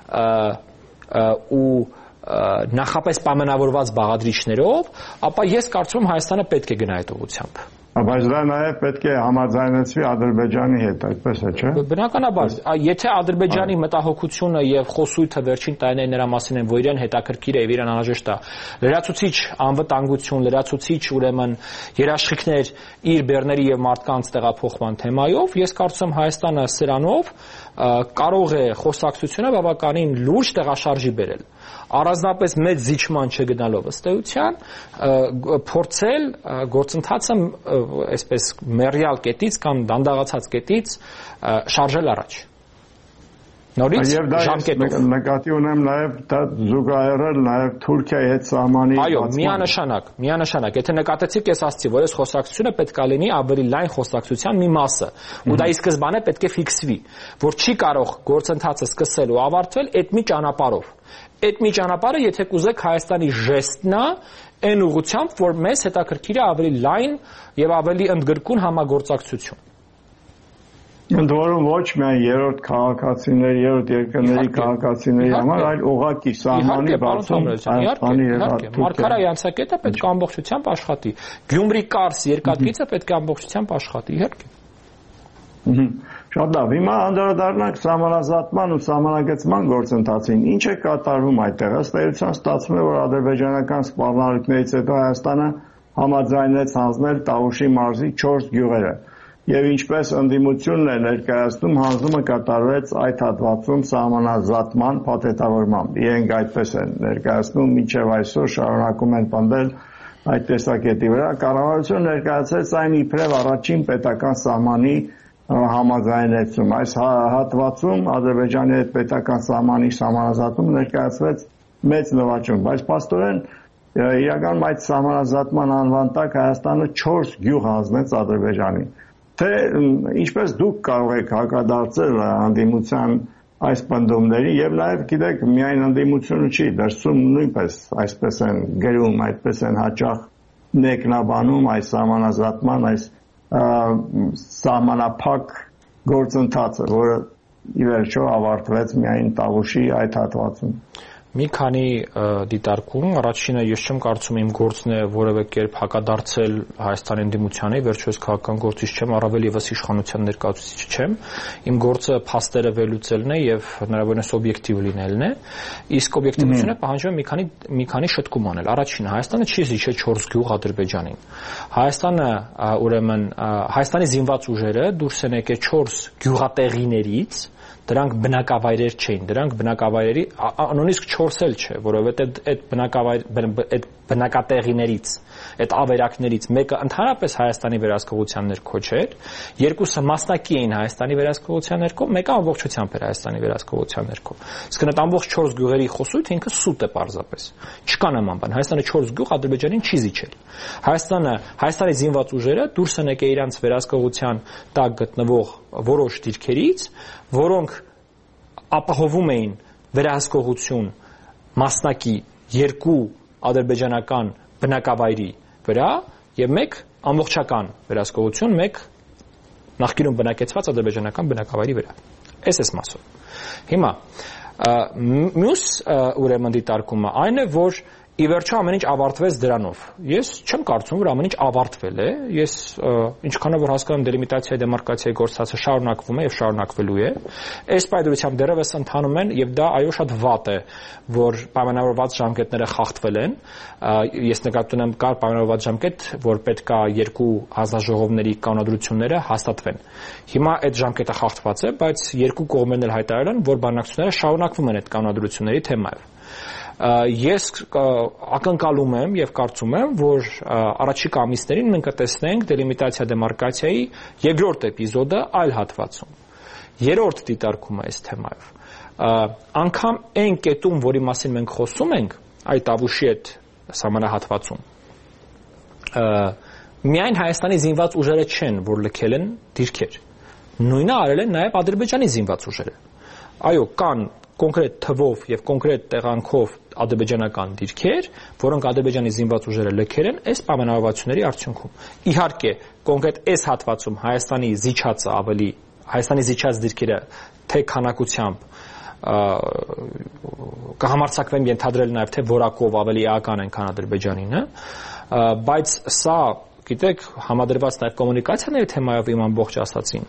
ու նախապես պայմանավորված բաղադրիչներով, ապա ես կարծում եմ Հայաստանը պետք է գնա այդ ուղղությամբ։ Բայց դա նաև պետք է համաձայնեցվի Ադրբեջանի հետ, այդպես է, չէ՞։ Բնականաբար, եթե Ադրբեջանի մտահոգությունը եւ խոսույթը վերջին տարիներին նրա մասին են, որ իրեն հետաքրքիր է եւ իրեն անհրաժեշտ է լրացուցիչ անվտանգություն, լրացուցիչ ուրեմն երաշխիքներ իր բեռների եւ մարդկանց տեղափոխման թեմայով, ես կարծում եմ Հայաստանը սրանով կարող է խոսակցությունը բավականին լուրջ տեղաշարժի բերել։ Առանձնապես մեծ զիջման չգնալով ըստ էության փորձել գործընթացը այսպես մեռյալ կետից կամ դանդաղացած կետից շարժել առաջ։ Նորից ժամկետով նկատի ունեմ նաև դա զուգահեռել նաև Թուրքիայի հետ սահմանի այո, միանշանակ, միանշանակ, եթե նկատեցիք, ես ասացի, որ այս խոսակցությունը պետք է լինի ավելի լայն խոսակցության մի մասը, ու դա ի սկզբանե պետք է ֆիքսվի, որ չի կարող գործընթացը սկսել ու ավարտվել այդ մի ճանապարհով։ Այդ մի ճանապարհը, եթե կուզեք, Հայաստանի ժեստն է այն ուղղությամբ, որ մեզ հետաքրքիր է ավելի լայն եւ ավելի ընդգրկուն համագործակցություն։ Ընդ որում ոչ միայն երրորդ քաղաքացիների, երրորդ երկրների քաղաքացիների համար, այլ ուղղակի սահմանի բացում Հայաստանի եւ Թուրքիայի։ Մարգարայի անցակետը պետք է ամբողջությամբ աշխատի։ Գյումրի-Կարս երկաթգիծը պետք է ամբողջությամբ աշխատի, իհարկե։ Շատ լավ, հիմա անդրադառնանք սահմանազատման ու սահմանագծման գործընթացին։ Ինչ է կատարվում այդտեղ։ Ըստ էության ստացվում է, որ ադրբեջանական սպառնալիքներից հետո Հայաստանը համաձայնեց հանձնել Տավուշի մարզի չորս գյուղերը։ Եվ ինչպես ընդդիմությունն է ներկայացնում, հանձնումը կատարվեց այդ հատվածում սահմանազատման փաթեթավորմամբ։ Իրենք այդպես են ներկայացնում, մինչև այսօր շարունակում են պնդել այդ տեսակետի վրա։ Կառավարությունը ներկայացրեց այն իբրև առաջին պետական սահմանի համաձայնեցում։ Այս հատվածում Ադրբեջանի հետ պետական սահմանի սահմանազատում ներկայացվեց մեծ նվաճում, բայց փաստորեն իրականում այդ սահմանազատման անվան տակ Հայաստանը չորս գյուղ հանձնեց Ադրբեջանին։ Թե ինչպես դուք կարող եք հակադարձել ընդդիմության այս պնդումների եւ նաեւ գիտեք միայն ընդդիմությունը չի, դրսում նույնպես այսպես են գրում, այդպես են հաճախ մեկնաբանում այս սահմանազատման, այս սահմանափակ գործընթացը, որը ի վերջո ավարտվեց միայն Տավուշի այդ հատվածում։ Մի քանի դիտարկում, առաջինը ես չեմ կարծում իմ գործն է որևէ կերպ հակադարձել Հայաստանի ընդդիմությանը, վերջո ես քաղաքական գործիչ չեմ, առավել եւս իշխանության ներկայացուցիչ չեմ։ Իմ գործը փաստերը վերլուծելն է եւ հնարավորինս օբյեկտիվ լինելն է, իսկ օբյեկտիվությունը պահանջում է մի քանի մի քանի շտկում անել։ Առաջինը, Հայաստանը չի զիջել չորս գյուղ Ադրբեջանին։ Հայաստանը ուրեմն Հայաստանի զինված ուժերը դուրս են եկել չորս գյուղատեղիներից, դրանք բնակավայրեր չէին, դրանք բնակավայրերի անոնիսկ չորս էլ չէ, որովհետեւ այդ բնակավայր այդ բնակատեղիներից, այդ ավերակներից մեկը ընդհանրապես Հայաստանի վերահսկողության ներքո չէր, երկուսը մասնակի էին Հայաստանի վերահսկողության ներքո, մեկը ամբողջությամբ էր Հայաստանի վերահսկողության ներքո։ Իսկ այդ ամբողջ չորս գյուղերի խոսույթը ինքը սուտ է պարզապես։ Չկա նման բան։ Հայաստանը չորս գյուղ Ադրբեջանին չի զիջել։ Հայաստանը, Հայաստանի զինված ուժերը դուրս են եկել իրանց վերահսկողության տակ գտնվող որոշ դիրքերից, որոնք ապահովում էին վերահսկողություն մասնակի երկու ադրբեջանական բնակավայրի վրա եւ մեկ ամբողջական վերահսկողություն մեկ նախկինում բնակեցված ադրբեջանական բնակավայրի վրա։ Էս էս մասով։ Հիմա մյուս ուրեմն դիտարկումը այն է, որ ի վերջո ամեն ինչ ավարտվեց դրանով։ Ես չեմ կարծում, որ ամեն ինչ ավարտվել է։ Ես ինչքանով որ հասկանում դելիմիտացիայի դեմարկացիայի գործընթացը շարունակվում է եւ շարունակվելու է։ Այս պայմանությամբ դեռևս ընթանում են եւ դա այո շատ վատ է, որ պայմանավորված ժամկետները խախտվել են։ Ես նկատի ունեմ կար պայմանավորված ժամկետ, որ պետք է երկու հանձնաժողովների կանոնադրությունները հաստատվեն։ Հիմա այդ ժամկետը խախտված է, բայց երկու կողմերն էլ հայտարարել են, որ բանակցությունները շարունակվում են այդ կանոնադրությունների թեմայով։ Ես ակնկալում եմ եւ կարծում եմ, որ առաջիկա ամիսներին մենք կտեսնենք դելիմիտացիա դեմարկացիայի երկրորդ էպիզոդը այլ հատվածում։ Երրորդ դիտարկումը այս թեմայով։ Անկամ այն կետում, որի մասին մենք խոսում ենք, այդ Ավուշի այդ սահմանահատվածում, միայն Հայաստանի զինված ուժերը չեն, որ լքել են դիրքեր։ Նույնը արել են նաեւ Ադրբեջանի զինված ուժերը։ Այո, կան կոնկրետ թվով եւ կոնկրետ տեղանքով ադրբեջանական դիրքեր, որոնք ադրբեջանի զինված ուժերը լքել են այս պայմանավորվածությունների արդյունքում։ Իհարկե, կոնկրետ այս հատվածում Հայաստանի զիջածը ավելի, Հայաստանի զիջած դիրքերը թե քանակությամբ կհամարցակվեն ենթադրել նաեւ թե որակով ավելի էական են, քան Ադրբեջանինը, բայց սա գիտեք, համադրված նաև կոմունիկացիաների թեմայով իմ ամբողջ ասացին,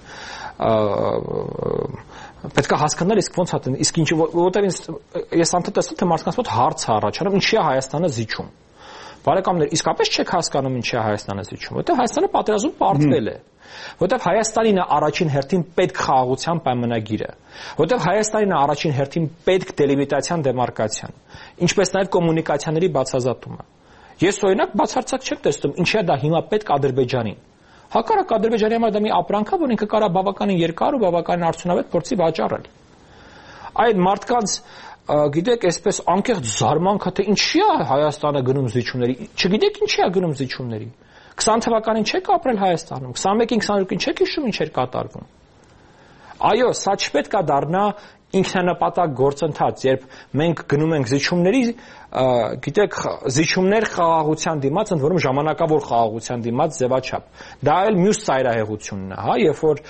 պետք է հասկանալ իսկ ոնց է, իսկ ինչ, որտեղ ես անդադար տեսնում թե մարդկանց մոտ հարց է առաջանում, ինչի է Հայաստանը զիջում։ Բարեկամներ, իսկապես չեք հասկանում ինչի է Հայաստանը զիջում, որտեղ Հայաստանը պատերազմում պարտվել է, որտեղ Հայաստանին է առաջին հերթին պետք խաղաղության պայմանագիրը, որտեղ Հայաստանին է առաջին հերթին պետք դելիմիտացիան դեմարկացիան, ինչպես նաև կոմունիկացիաների բացազատումը։ Ես օրինակ բացարձակ չեմ տեսնում, ինչի է դա հիմա պետք Ադրբեջանին։ Հակառակ Ադրբեջանի համար դա մի ապրանք է, որ ինքը կարա բավականին երկար ու բավականին արդյունավետ փորձի վաճառել։ Այդ մարդկանց, գիտեք, այսպես անկեղծ զարմանքը, թե ինչի է Հայաստանը գնում զիջումների, չգիտեք ինչի է գնում զիջումների։ քսան թվականին չեք ապրել Հայաստանում, քսանմեկին քսաներկուին չեք հիշում ինչ էր կատարվում։ Այո, սա չպետք է դառնա ինքնանպատակ գործընթաց, երբ մենք գնում ենք զիջումների, գիտեք, զիջումներ խաղաղության դիմաց, ընդ որում ժամանակավոր խաղաղության դիմաց ձևաչափ։ Դա էլ մյուս ծայրահեղությունն է, հա, երբ որ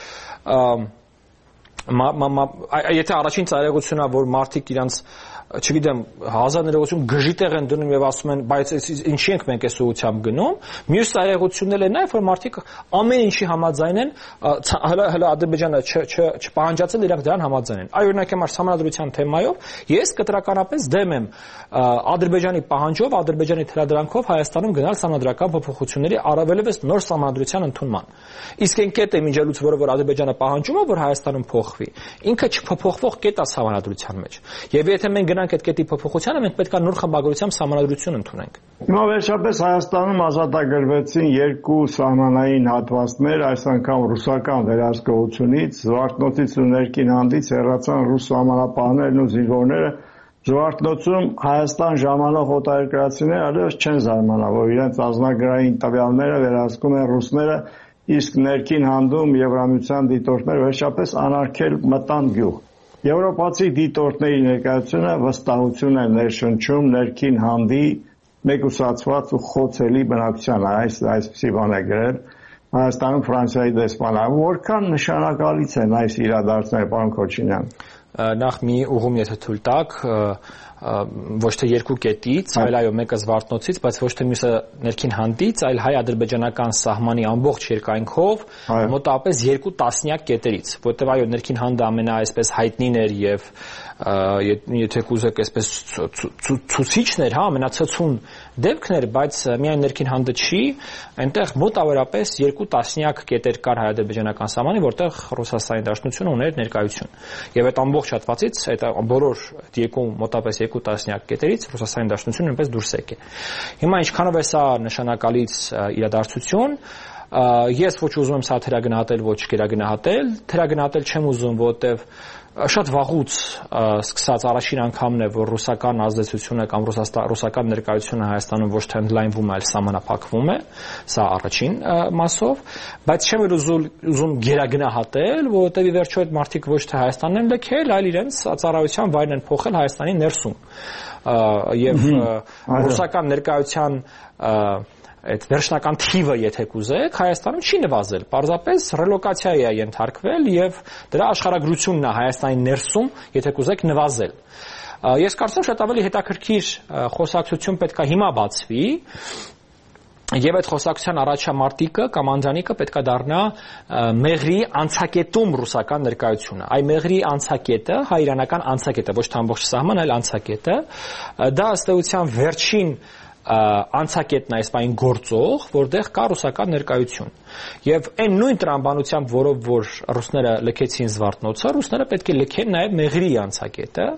եթե առաջին ծայրահեղությունն է, որ մարդիկ իրանց չգիտեմ, հազար ներողություն գժիտեղ են դնում եւ ասում են, բայց ինչի ենք մենք այս ուղությամբ գնում, մյուս ծայրահեղությունն էլ է նաեւ, որ մարդիկ ամեն ինչի համաձայն են, հələ հələ Ադրբեջանը չպահանջացել իրանք դրան համաձայն են։ Այ օրինակ համար համանդրության թեմայով ես կտրականապես դեմ եմ Ադրբեջանի պահանջով, Ադրբեջանի թելադրանքով Հայաստանում գնալ համանդրական փոփոխությունների, առավելևս նոր համանդրության ընդունման։ Իսկ այն կետը միջելուց, որը որ Ադրբեջանը պահանջում է, որ Հայաստանում փոխվի, ինքը չփոփոխվող կետ է համանդրության մեջ։ Եվ եթե մենք գնանք այդ կետի փոփոխությանը, մենք պետք է նոր խմբագրությամբ համանդրություն ընդունենք։ Հիմա վերջապես Հայաստանում ազատագրվեցին երկու սահմանային հատվածներ, այս անգամ ռուսական վերահսկողությունից, Զվարթնոցից ու Ներքին հանդից հեռացան ռուս սահմանապահներն ու զինվորները։ Զվարթնոցում Հայաստան ժամանող օտարերկրացիները այլևս չեն զարմանա, որ իրենց անձնագրային տվյալները վերահսկում են ռուսները, իսկ Ներքին հանդում Եվրամիության դիտորդներ վերջապես անարգել մտան գյուղ։ Եվրոպացի դիտորդների ներկայությունը վստահություն է ներշնչում Ներքին հանդի մեկուսացված ու խոցելի բնակչությանը, այս այսպիսի բան է գրել Հայաստանում Ֆրանսիայի դեսպանը։ Որքան նշանակալից են այս իրադարձները, պարոն Քոչինյան։ Նախ մի ուղում եթե թույլ տաք, ոչ թե երկու կետից, այլ այո մեկը Զվարթնոցից, բայց ոչ թե մյուսը Ներքին հանդից, այլ հայ-ադրբեջանական սահմանի ամբողջ երկայնքով մոտավորապես երկու տասնյակ կետերից, որտեղ այո Ներքին հանդը ամենա այսպես հայտնին էր եւ եթե կուզեք այսպես ցուցիչն էր, հա, ամենացցուն դեպքն էր, բայց միայն Ներքին հանդը չի, այնտեղ մոտավորապես երկու տասնյակ կետեր կար հայ-ադրբեջանական սահմանի, որտեղ Ռուսաստանի Դաշնությունը ուներ ներկայություն։ Եվ այդ ամբողջ հատվածից, այդ բոլոր երկու մոտավորապես երկու տասնյակ կետերից Ռուսաստանի Դաշնությունը նույնպես դուրս եկել։ Հիմա ինչքանով է սա նշանակալից իրադարձություն, ես ոչ ուզում եմ սա թերագնահատել, ոչ գերագնահատել, թերագնահատել չեմ ուզում, որովհետև շատ վաղուց սկսած առաջին անգամն է, որ ռուսական ազդեցությունը կամ ռուսական ներկայությունը Հայաստանում ոչ թե ընդլայնվում է, այլ սահմանափակվում է, սա առաջին մասով, բայց չեմ ուզում գերագնահատել, որովհետև ի վերջո այդ մարդիկ ոչ թե Հայաստանն են լքել, այլ իրենց ծառայության վայրն են փոխել Հայաստանի ներսում։ Եվ ռուսական ներկայության այդ վերջնական թիվը, եթե կուզեք, Հայաստանում չի նվազել, պարզապես ռելոկացիայի է ենթարկվել եւ դրա աշխարհագրությունն է Հայաստանի ներսում, եթե կուզեք, նվազել։ Ես կարծում եմ շատ ավելի հետաքրքիր խոսակցություն պետք է հիմա բացվի Եվ այդ խոսակցության առաջամարտիկը կամ անձանիկը պետք է դառնա մեղրի անցակետում ռուսական ներկայությունը։ Այ մեղրի անցակետը, հայ-իրանական անցակետը, ոչ թե ամբողջ սահման, այլ անցակետը, դա ըստ էության վերջին անցակետն է այս բային գործող, որտեղ կա ռուսական ներկայություն։ Եվ այն նույն տրամաբանությամբ, որով որ ռուսները լքեցին Զվարթնոցը, ռուսները պետք է լքեն նաև մեղրի անցակետը։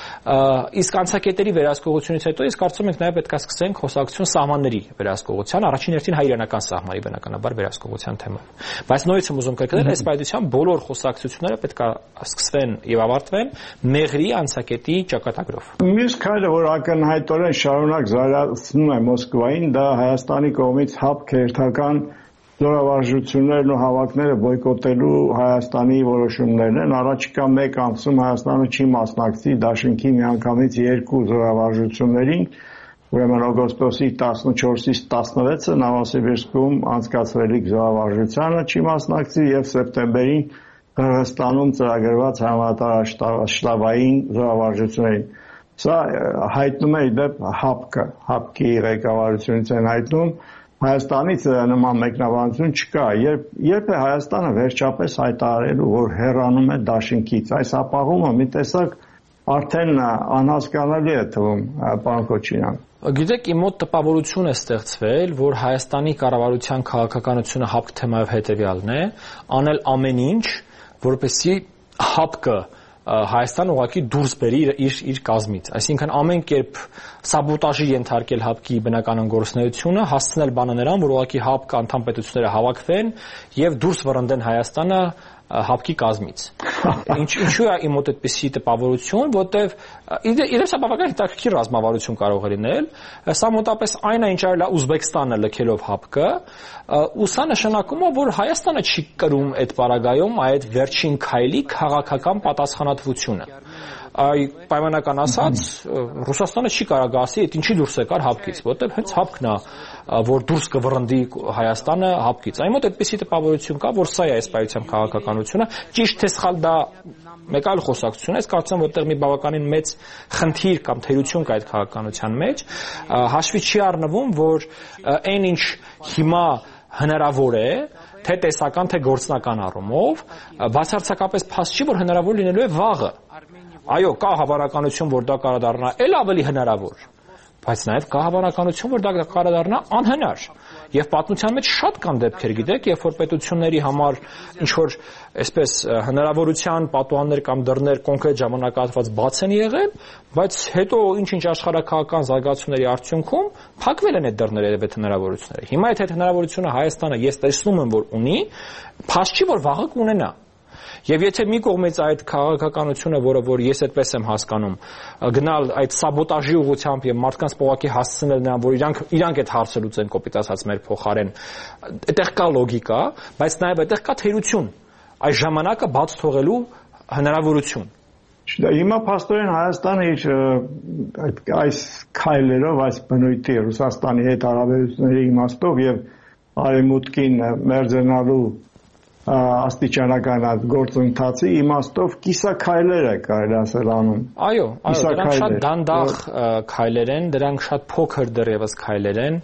Իսկ անցակետերի վերահսկողությունից հետո ես կարծում եմ նաև պետք է սկսենք խոսակցություն սահմանների վերահսկողության, առաջին հերթին հայ-իրանական սահմանի բնականաբար վերահսկողության թեմայով։ Բայց նույնիսկ եմ ուզում կրկնել, այս պայծության բոլոր խոսակցությունները պետք է սկսվեն եւ ավարտվեն մեղրի անցակետի ճակատագրով։ Մյուս քայլը, որ ակնհայտորեն շարունակ զարգացնում է Մոսկվային, դա Հայաստանի կողմից հապկ հերթական զորավարժություններն ու հավաքները բոյկոտելու Հայաստանի որոշումներն են։ Առաջիկա մեկ ամսում Հայաստանը չի մասնակցի դաշինքի միանգամից երկու զորավարժություններին, ուրեմն օգոստոսի տասնչորսից տասնվեցը Նովոսիբիրսկում անցկացվելիք զորավարժությանը չի մասնակցի եւ սեպտեմբերին Կրղստանում ծրագրված համատարաշտաբային զորավարժություններին։ Սա հայտնում է իդեպ հապկը, հապկի ղեկավարությունից են հայտնում Հայաստանից նման մեկնաբանություն չկա, երբ երբ է Հայաստանը վերջապես հայտարարելու, որ հեռանում է դաշինքից, այս ապահումը մի տեսակ արդեն անհասկանալի է թվում, պարոն Քոչարյան։ Գիտեք, իմ մոտ տպավորություն է ստեղծվել, որ Հայաստանի կառավարության քաղաքականությունը հապկ թեմայով հետևյալն է, անել ամեն ինչ, որպեսզի հապկը Հայաստանը ուղղակի դուրս բերի իր իր կազմից, այսինքն ամեն կերպ սաբոտաժի ենթարկել հապկի բնականon գործունեությունը, հասցնել բանը նրան, որ ուղղակի հապկ անդամ պետությունները հավաքվեն եւ դուրս վռնդեն Հայաստանը հապկի կազմից։ Ինչ ինչու է իմ մոտ այդպիսի տպավորություն, որտեվ իրեն սա բավական հետաքրքիր ռազմավարություն կարող է լինել, սա մոտապես այն է, ինչ արել է Ուզբեկստանը լքելով հապկը, ու սա նշանակում է, որ Հայաստանը չի կրում այդ պարագայում այդ վերջին քայլի քաղաքական պատասխանատվությունը։ Այ պայմանական ասած Ռուսաստանը չի կարող ասի, այդ ինչի դուրս եկար հապկից, որտեղ հենց հապկն է, որ դուրս կվռնդի Հայաստանը հապկից։ Այն մոտ այդպիսի տպավորություն կա, որ սա է այս պայծառ քաղաքականությունը, ճիշտ թե սխալ դա մեկ այլ խոսակցություն է, ես կարծում եմ, որտեղ մի բավականին մեծ խնդիր կամ թերություն կա այդ քաղաքականության մեջ, հաշվի չի առնվում, որ այն ինչ հիմա հնարավոր է, թե տեսական, թե գործնական առումով, բացարձակապես փաստ չի, որ հնարավոր լինելու է վաղը։ Այո, կա հավանականություն, որ դա կարող դառնա էլ ավելի հնարավոր, բայց նաև կա հավանականություն, որ դա կարող դառնա անհնար։ Եվ պատմության մեջ շատ կան դեպքեր, գիտեք, երբ որ պետությունների համար ինչ որ այսպես հնարավորության պատուհաններ կամ դռներ կոնկրետ ժամանակահատված բաց են եղել, բայց հետո ինչ-ինչ աշխարհակաղակական զարգացումների արդյունքում փակվել են այդ դռները եւ այդ հնարավորությունները։ Հիմա այդ հնարավորությունը Հայաստանը ես տեսնում եմ, որ ունի, փաստ չի, որ վաղը կունենա։ Եվ եթե մի կողմից այդ քաղաքականությունը, որը որ ես այդպես եմ հասկանում, գնալ այդ սաբոտաժի ուղղությամբ եւ մարդկանց փողակի հասցնել նրան, որ իրանք իրանք այդ հարցը լուծեն կոպիտ ասած մեր փոխարեն, այդտեղ կա լոգիկա, բայց նաեւ այդտեղ կա թերություն, այս ժամանակը բաց թողելու հնարավորություն։ Հիմա փաստորեն Հայաստանը իր այս քայլերով, այս բնույթի Ռուսաստանի հետ հարաբերությունների իմաստով եւ արևմուտքին մերձենալու աստիճանական գործընթացի իմաստով կիսաքայլեր է կարելի ասել անում։ Այո, այո, դրանք շատ դանդաղ քայլեր են, դրանք շատ փոքր դեռևս քայլեր են։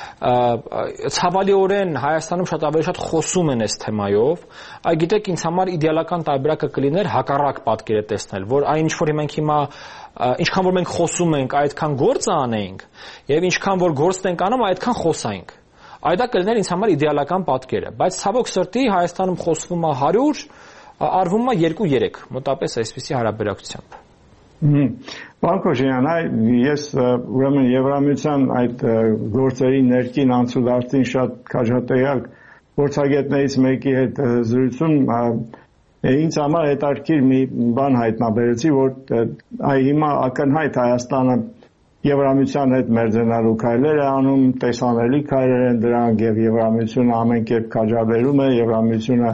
Ցավալիորեն Հայաստանում շատ ավելի շատ խոսում են այս թեմայով։ Այ գիտեք, ինձ համար իդեալական տարբերակը կլիներ հակառակ պատկերը տեսնել, որ այն ինչ որ մենք հիմա ինչքան որ մենք խոսում ենք, այդքան գործը անենք, եւ ինչքան որ գործն ենք անում, այդքան խոսայինք։ Այդ դա կլիներ ինձ համար իդեալական պատկերը, բայց ցավոք սրտի Հայաստանում խոսվում է հարյուր, արվում է երկու երեք, մոտապես այսպիսի հարաբերակցությամբ։ Պարոն Քոչարյան, ես ուրեմն Եվրամիության այդ գործերի ներքին անցուդարձին շատ քաջատեղյակ փորձագետներից մեկի հետ զրույցում ինձ համար հետաքրքիր մի բան հայտնաբերեցի, որ այ հիմա ակնհայտ Հայաստանը Եվրամիության հետ մերձենալու քայլեր է անում, տեսանելի քայլեր են դրանք եւ Եվրամիությունը ամեն կերպ քաջաբերում է, Եվրամիությունը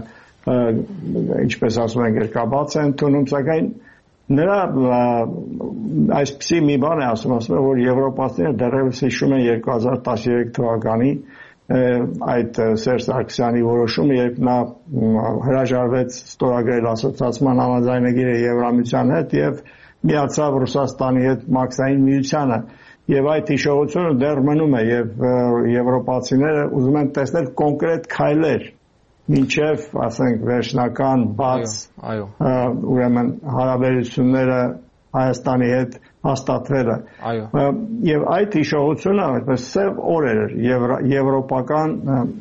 ինչպես ասում են գրկաբաց է ընդունում, սակայն նրա այսպիսի մի բան է ասում, ասում է, որ եվրոպացիները դեռևս հիշում են երկու հազար տասներեք թվականի այդ Սերժ Սարգսյանի որոշումը, երբ նա հրաժարվեց ստորագրել ասոցիացիան համաձայնագիրը Եվրամիության հետ եւ միացավ Ռուսաստանի հետ մաքսային միությանը եւ այդ հիշողությունը դեռ մնում է եւ եվրոպացիները ուզում են տեսնել կոնկրետ քայլեր մինչեւ, ասենք, վերջնական բաց այո ուրեմն հարաբերությունները Հայաստանի հետ հաստատվելը եւ այդ հիշողությունը այդպես սև օրեր եվրոպական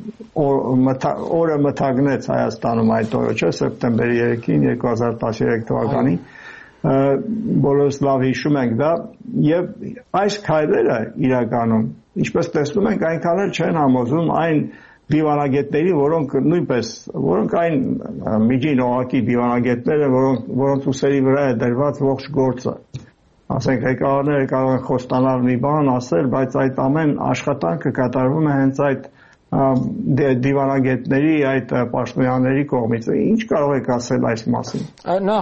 օրը մթագնեց Հայաստանում այդ օրը, չէ՞, սեպտեմբերի երեքին երկու հազար տասներեք թվականին բոլորս լավ հիշում ենք դա եւ այս քայլերը իրականում ինչպես տեսնում ենք այնքան էլ չեն համոզում այն դիվանագետների, որոնք նույնպես որոնք այն միջին օղակի դիվանագետները, որոնք որոնց ուսերի վրա է դրված ողջ գործը։ Ասենք ղեկավարները կարող են խոստանալ մի բան, ասել, բայց այդ ամեն աշխատանքը կատարվում է հենց այդ դիվանագետների, այդ պաշտոնյաների կողմից։ Ինչ կարող եք ասել այս մասին։ Նախ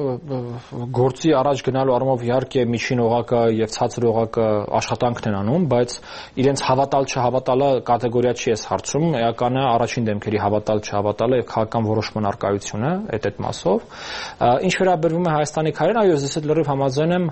գործի առաջ գնալու առումով իհարկե միջին օղակը եւ ցածր օղակը աշխատանքն են անում, բայց իրենց հավատալ չհավատալը կատեգորիա չի այս հարցում, էականը առաջին դեմքերի հավատալ չհավատալը եւ քաղաքական որոշման արկայությունը այդ այդ մասով։ Ինչ վերաբերում է Հայաստանի քայլերին, այո, ես այդ լրիվ համաձայն եմ,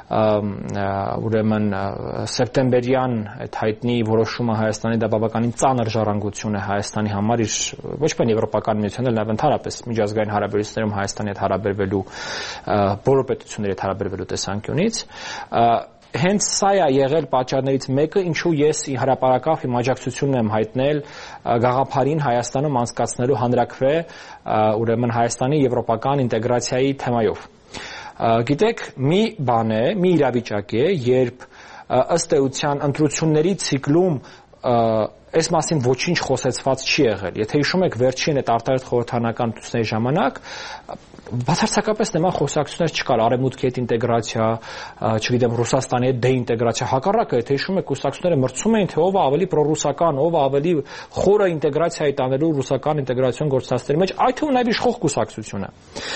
ուրեմն սեպտեմբերյան այդ հայտնի որոշումը Հայաստանի դա բավականին ծանր ժառանգություն է Հայաստանի համար իր ոչ միայն եվրոպական միության, այլ նաեւ ընդհանրապես միջազգային հարաբերություններում Հայաստանի հետ հարաբերվելու բոլոր պետությունների հետ հարաբերվելու տեսանկյունից հենց սա է եղել պատճառներից մեկը, ինչու ես հրապարակավ իմ աջակցությունն եմ հայտնել գաղափարին Հայաստանում անցկացնելու հանրաքվե ուրեմն Հայաստանի եվրոպական ինտեգրացիայի թեմայով։ Գիտեք, մի բան է, մի իրավիճակ է, երբ ըստ էության ընտրությունների ցիկլում այս մասին ոչինչ խոսեցված չի եղել։ Եթե հիշում եք վերջին այդ արտահայտ խորհրդարանական ցուցների ժամանակ բացարձակապես նման խոսակցություններ չկար, արևմուտքի հետ ինտեգրացիա, չգիտեմ, Ռուսաստանի հետ դեինտեգրացիա, հակառակը, եթե հիշում եք, կուսակցությունները մրցում էին, թե ով է ավելի պրոռուսական, ով է ավելի խորը ինտեգրացիայի տանելու ռուսական ինտեգրացիոն գործընթացների մեջ, այդ թվում նաև իշխող կուսակցությունը։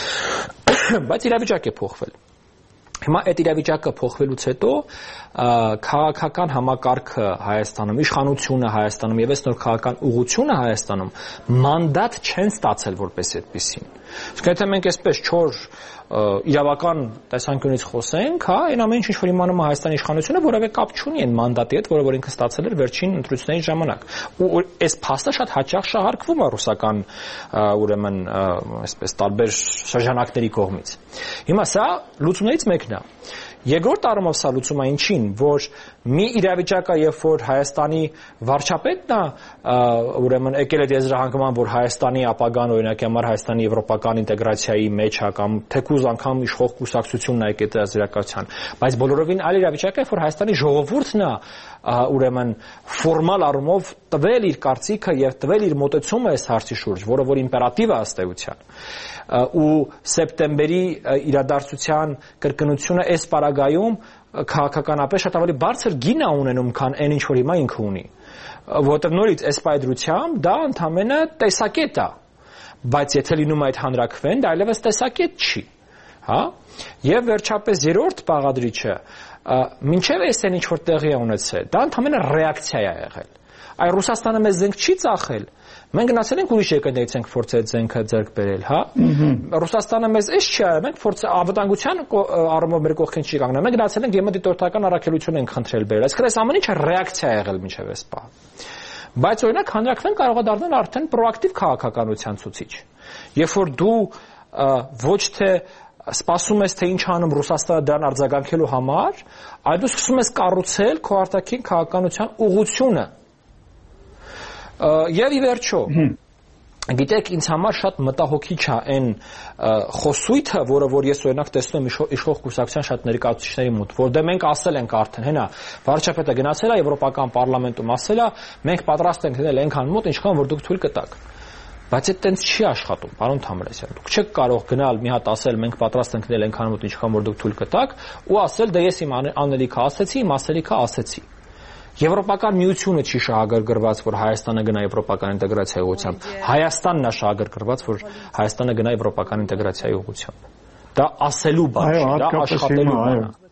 Բայց իրավիճակ է փոխվել։ Հիմա այդ իրավիճակը փոխվելուց հետո քաղաքական համակարգը Հայաստանում, իշխանությունը Հայաստանում եւ այս նոր քաղաքական ուղղությունը Հայաստանում մանդատ չեն ստացել որպես այդպեսին։ Իսկ եթե մենք այսպես չոր իրավական տեսանկյունից խոսենք, հա, այն ամեն ինչ որ իմանում է Հայաստանի իշխանությունը, որևէ կապ չունի այն մանդատի հետ, որը որ ինքը ստացել էր վերջին ընտրությունների ժամանակ։ Ու այս փաստը շատ հաճախ շահարկվում է ռուսական ուրեմն այսպես տարբեր շրջանակների կողմից։ Հիմա սա լուծումներից մեկն է։ Երկրորդ առումով սա լուծում է ինչին, որ մի իրավիճակը, երբ որ Հայաստանի վարչապետն է ուրեմն եկել այդ եզրահանգման, որ Հայաստանի ապագան օրինակի համար Հայաստանի եվրոպական ինտեգրացիայի մեջ է կամ թեկուզ անգամ իշխող կուսակցությունն է եկել դրական, բայց բոլորովին այլ իրավիճակ է, որ Հայաստանի ժողովուրդն է ուրեմն ֆորմալ առումով տվել իր կարծիքը եւ տվել իր մոտեցումը այս հարցի շուրջ, որը որ իմպերատիվ է ըստ էության։ Ու սեպտեմբերի իրադարձության կրկնությունը այս պարագայում քաղաքականապես շատ ավելի բարձր գին է ունենում, քան այն ինչ որ հիմա ինքը ունի, որտեղ նորից այս պայդրությամբ դա ընդհանրապես տեսակետ է, բայց եթե լինում է այդ հանրաքվեն, դա այլևս տեսակետ չի, հա։ Եվ վերջապես երրորդ բաղադրիչը, մինչև այս այն ինչ որ տեղի է ունեցել, դա ընդհանրապես ռեակցիա է եղել։ Այ Ռուսաստանը մեզ զենք չի ծախել, մենք գնացել ենք ուրիշ երկրներից ենք փորձել այդ զենքը ձեռք բերել, հա։ Ռուսաստանը մեզ էս չի արել, մենք փորձ անվտանգության առումով մեր կողքին չի կանգնել, մենք գնացել ենք դիմադիտորդական առաքելություն ենք խնդրել բերել։ Այսինքն այս ամեն ինչը ռեակցիա է եղել մինչև այս պահը։ Բայց օրինակ հանրաքվեն կարող է դառնալ արդեն պրոակտիվ քաղաքականության ցուցիչ։ Երբ որ դու ոչ թե սպասում ես, թե ինչ անում Ռուսաստանը դրան արձագանքելու համար, այլ դու սկսում ես կառուցել քո արտաքին քաղաքականության ուղղությունը։ Եվ ի վերջո, գիտեք, ինձ համար շատ մտահոգիչ է այն խոսույթը, որը որ ես օրինակ տեսնում եմ իշխող կուսակցության շատ ներկայացուցիչների մոտ, որ դե մենք ասել ենք արդեն, հենա, վարչապետը գնացել է Եվրոպական պարլամենտում, ասել է, մենք պատրաստ ենք դնել այնքան մոտ, ինչքան որ դուք թույլ կտաք։ Բայց այդ տենց չի աշխատում, պարոն Թամրազյան, դուք չեք կարող գնալ մի հատ ասել, մենք պատրաստ ենք դնել այնքան մոտ, ինչքան որ դուք թույլ կտաք, ու ասել, դե ես իմ անելիքը ասեցի, իմ ասելիքը ասեցի։ Եվրոպական միությունը չի շահագրգռված, որ Հայաստանը գնա եվրոպական ինտեգրացիայի ուղղությամբ։ Հայաստանն է շահագրգռված, որ Հայաստանը գնա եվրոպական ինտեգրացիայի ուղղությամբ։ Դա ասելու բան չէ, դա աշխատելու բան է։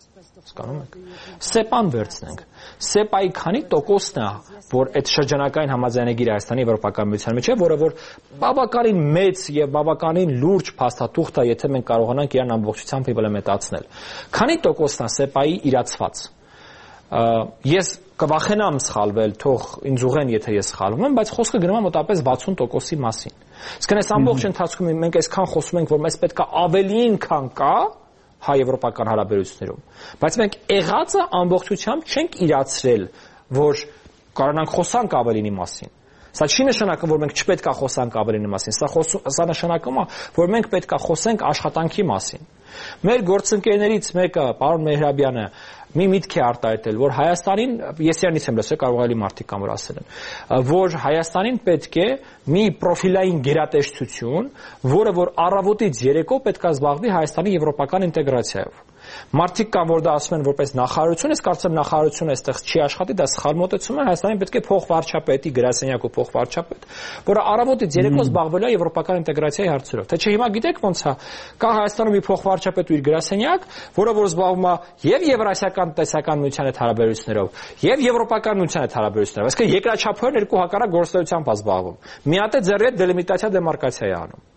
հասկանում եք։ սեպան վերցնենք։ սեպայի քանի տոկոսն է, որ այդ շրջանակային համաձայնագիրը Հայաստանի Եվրոպական միության մեջ է, որը որ բավականին մեծ եւ բավականին լուրջ փաստաթուղթ է, եթե մենք կարողանանք իրան ամբողջությամբ իմպլեմենտացնել։ Քանի տոկոսն է սեպայի իրացված։ Ես կվախենամ սխալվել, թող ինձ ուղեն, եթե ես սխալվում եմ, բայց խոսքը գնում է մոտավորապես վաթսուն տոկոսի մասին։ Իսկ այս ամբողջ ընթացքում մենք այսքան խոսում ենք, որ մեզ պետք է ավելին, քան կա հայ-եվրոպական հարաբերություններում, բայց մենք եղածը ամբողջությամբ չենք իրացրել, որ կարողանանք խոսանք ավելինի մասին։ Սա չի նշանակում, որ մենք չպետք է խոսանք ավելինի մասին, սա, խոս, սա նշանակում է, որ մենք պետք է խոսենք աշխատանքի մասին։ Մեր գործընկերներից մեկը, պարոն Մեհրաբյանը, մի միտք է արտահայտել, որ Հայաստանին, ես իրանից եմ լսել, կարող էլի մարդիկ կան, որ ասել են, որ Հայաստանին պետք է մի պրոֆիլային գերատեսչություն, որը որ առավոտից երեկո պետք է զբաղվի Հայաստանի եվրոպական ինտեգրացիայով։ Մարդիկ կան, որ դա ասում են որպես նախարարություն, ես կարծեմ նախարարությունը այստեղ չի աշխատի, դա սխալ մոտեցում է, Հայաստանին պետք է փոխվարչապետի գրասենյակ ու փոխվարչապետ, որը առավոտից երեկո զբաղվելու է եվրոպական ինտեգրացիայի հարցերով։ Թե չէ հիմա գիտեք ոնց է, կա Հայաստանում մի փոխվարչապետ ու իր գրասենյակ, որը որ զբաղվում է եւ Եվրասիական տնտեսական միության հետ հարաբերություններով, եւ Եվրոպական միության հետ հարաբերություններով, այսինքն երկրաչափորեն երկու հակառակ գործունեությամբ է զբաղվում։ Մի հատ է ձեռի հետ դելիմիտացիա դեմարկացիա է անում։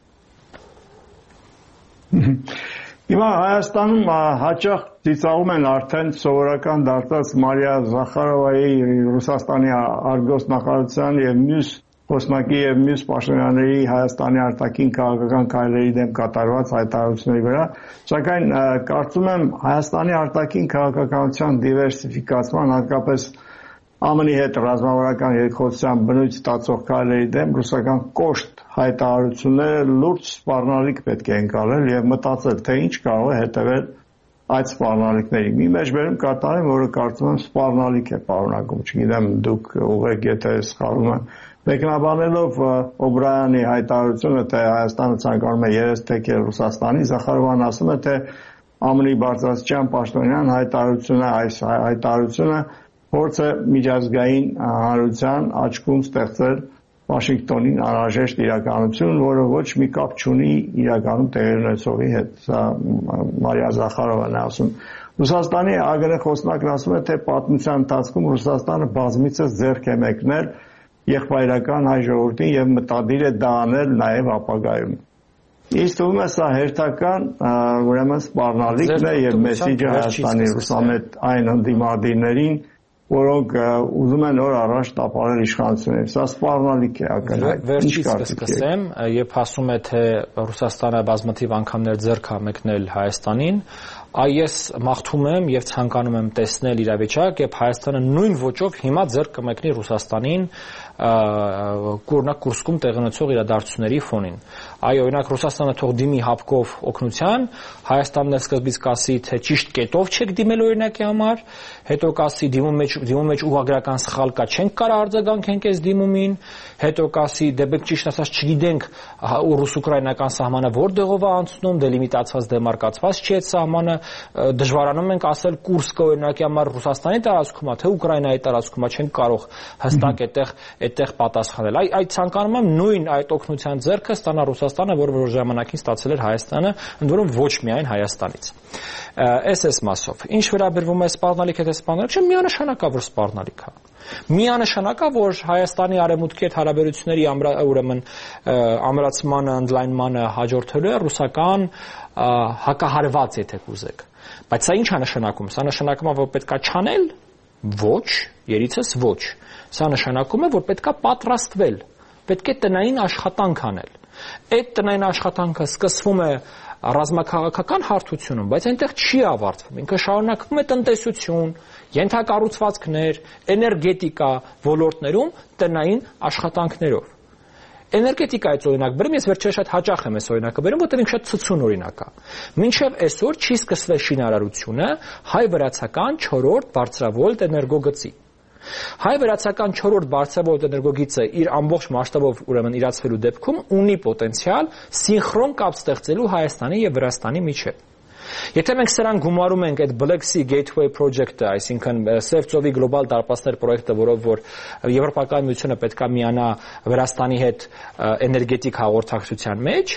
Հիմա Հայաստանում հաճախ ծիծաղում են արդեն սովորական դարձած Մարիա Զախարովայի Ռուսաստանի արտգործնախարարության եւ մյուս խոսնակի եւ մյուս պաշտոնյաների Հայաստանի արտաքին քաղաքական քայլերի դեմ կատարված հայտարարությունների վրա, սակայն կարծում եմ Հայաստանի արտաքին քաղաքականության դիվերսիֆիկացման, հատկապես ԱՄՆ -ի հետ ռազմավարական երկխոսության բնույթ ստացող քայլերի դեմ ռուսական կոշտ հայտարարությունները լուրջ սպառնալիք պետք է ընկալել եւ մտածել, թե ինչ կարող է հետեւել այդ սպառնալիքների։ Մի մեջբերում կատարեմ, որը կարծում եմ սպառնալիք է պարունակում, չգիտեմ դուք ուղղեք, եթե սխալվում եմ։ Մեկնաբանելով Օբրայանի հայտարարությունը, թե Հայաստանը ցանկանում է երես թեքել Ռուսաստանի, Զախարովան ասում է, թե ԱՄՆ-ի բարձրաստիճան պաշտոնյան հայտարարությունը, այս հայտարարությունը փորձ է միջազգային հանրության աչքում ստեղծել Վաշինգտոնին անհրաժեշտ իրականություն, որը ոչ մի կապ չունի իրականում տեղի ունեցողի հետ։ Սա Մարիա Զախարովան է ասում։ Ռուսաստանի ԱԳՆ խոսնակն ասում է, թե պատմության ընթացքում Ռուսաստանը բազմիցս ձեռք է մեկնել եղբայրական հայ ժողովրդին եւ մտադիր է դա անել նաեւ ապագայում։ Ինձ թվում է սա հերթական ուրեմն սպառնալիքն է եւ մեսիջը Հայաստանի ռուսամետ այն ընդդիմադիրներին, որոնք ուզում են օր առաջ տապալել իշխանությունները։ Սա սպառնալիք է ակնհայտ։ Վերջից կսկսեմ, երբ ասում է, թե Ռուսաստանը բազմաթիվ անգամներ ձեռք է մեկնել Հայաստանին, այս մաղթում եմ եւ ցանկանում եմ տեսնել իրավիճակ, երբ Հայաստանը նույն ոճով հիմա ձեռք կմեկնի Ռուսաստանին Կուրսկում տեղի ունեցող իրադարձությունների ֆոնին։ Այո, օրինակ Ռուսաստանը թող դիմի հապկով օգնության, Հայաստանն էլ սկզբից կասի, թե ճիշտ կետով չեք դիմել օրինակի համար, հետո կասի դիմում մեջ դիմում մեջ ուղղագրական սխալ կա, չենք կարող արձագանքենք այս դիմումին, հետո կասի դե մենք ճիշտ ասած չգիտենք ռուս-ուկրաինական սահմանը որտեղով է անցնում, դելիմիտացված դեմարկացված չի այդ սահմանը, դժվարանում ենք ասել Կուրսկը օրինակի համար Ռուսաստանի տարածքում է, թե Ուկրաինայի տարածքում է, չենք կարող հստակ այդտեղ այդտեղ պատասխանել։ Այ այդ ցանկանում եմ նույն այդ օգնության ձեռքը ստանա Ռուսաստանը, որ որ ժամանակին ստացել էր Հայաստանը, ընդ որում ոչ միայն Հայաստանից։ Էս էս մասով։ Ինչ վերաբերվում է սպառնալիք հետ սպառնալիք, չէ՞ միանշանակ է, որ սպառնալիք է։ Միանշանակ է, որ Հայաստանի արևմուտքի հետ հարաբերությունների ուրեմն ամրացմանը, ընդլայնմանը հաջորդելու է ռուսական հակահարված, եթե կուզեք։ Բայց սա ինչ է նշանակում։ Սա նշանակում է, որ պետքա չանել, ոչ, երիցս ոչ։ Սա նշանակում է, որ պետքա պատրաստվել, պետք է տնային աշխատանք անել։ Այդ տնային աշխատանքը սկսվում է ռազմաքաղաքական հարթությունում, բայց այնտեղ չի ավարտվում։ Ինքը շարունակվում է տնտեսություն, ենթակառուցվածքներ, էներգետիկա ոլորտներում տնային աշխատանքներով։ Էներգետիկայից օրինակ բերեմ, ես վերջերս շատ հաճախ եմ այս օրինակը բերում, որտեղ ինքը շատ ցցուն օրինակ է։ Մինչև այսօր չի սկսվել շինարարությունը հայ-վրացական չորրորդ բարձրավոլտ էներգոգծի։ Հայ-վրացական չորրորդ բարձրավոլտ էներգոգիծը իր ամբողջ մասշտաբով ուրեմն իրացվելու դեպքում ունի պոտենցիալ սինխրոն կապ ստեղծելու Հայաստանի եւ Վրաստանի միջեւ։ Եթե մենք սրան գումարում ենք այդ Black Sea Gateway project-ը, այսինքն Սև ծովի գլոբալ դարպասներ պրոյեկտը, որով որ Եվրոպական միությունը պետք է միանա Վրաստանի հետ էներգետիկ հաղորդակցության մեջ,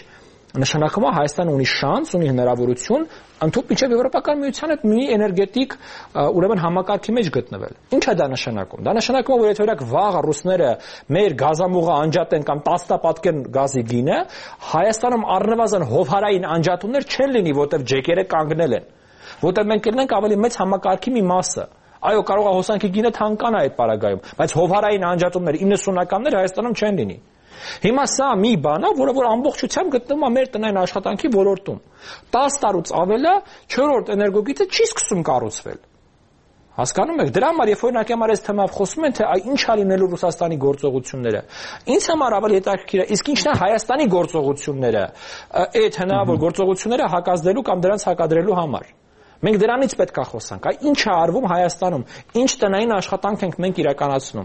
Նշանակում է Հայաստանը ունի շանս, ունի հնարավորություն ընդհանուր միջև Եվրոպական միության հետ մի էներգետիկ ուրեմն համակարգի մեջ գտնվել։ Ինչ է դա նշանակում։ Դա նշանակում է, որ եթե օրինակ վաղը ռուսները մեր գազամուղը անջատեն կամ տասնապատկեն գազի գինը, Հայաստանում առնվազն հովհարային անջատումներ չեն լինի, որտեղ ջեկերը կանգնել են, որտեղ մենք կլինենք ավելի մեծ համակարգի մի մասը։ Այո, կարող է հոսանքի գինը թանկանա այդ պարագայում, բայց հովհարային անջատումներ իննսունականներ Հայաստանում չեն լինի։ Հիմա սա մի բան է, որը որ ամբողջությամբ գտնվում է մեր տնային աշխատանքի ոլորտում։ տասը տարուց ավելը չորրորդ էներգոգիծը չի սկսում կառուցվել։ Հասկանում եք, դրա համար երբ օրինակ համար այս թեմայով խոսում են, թե այ ինչ է լինելու Ռուսաստանի գործողությունները։ Ինձ համար ավելի հետաքրքիր է, իսկ ինչն է Հայաստանի գործողությունները, այդ հնարավոր գործողությունները հակազդելու կամ դրանց հակադրելու համար։ Մենք դրանից պետք է խոսանք, այ ինչ է արվում Հայաստանում, ինչ տնային աշխատանք ենք մենք իրականացնում։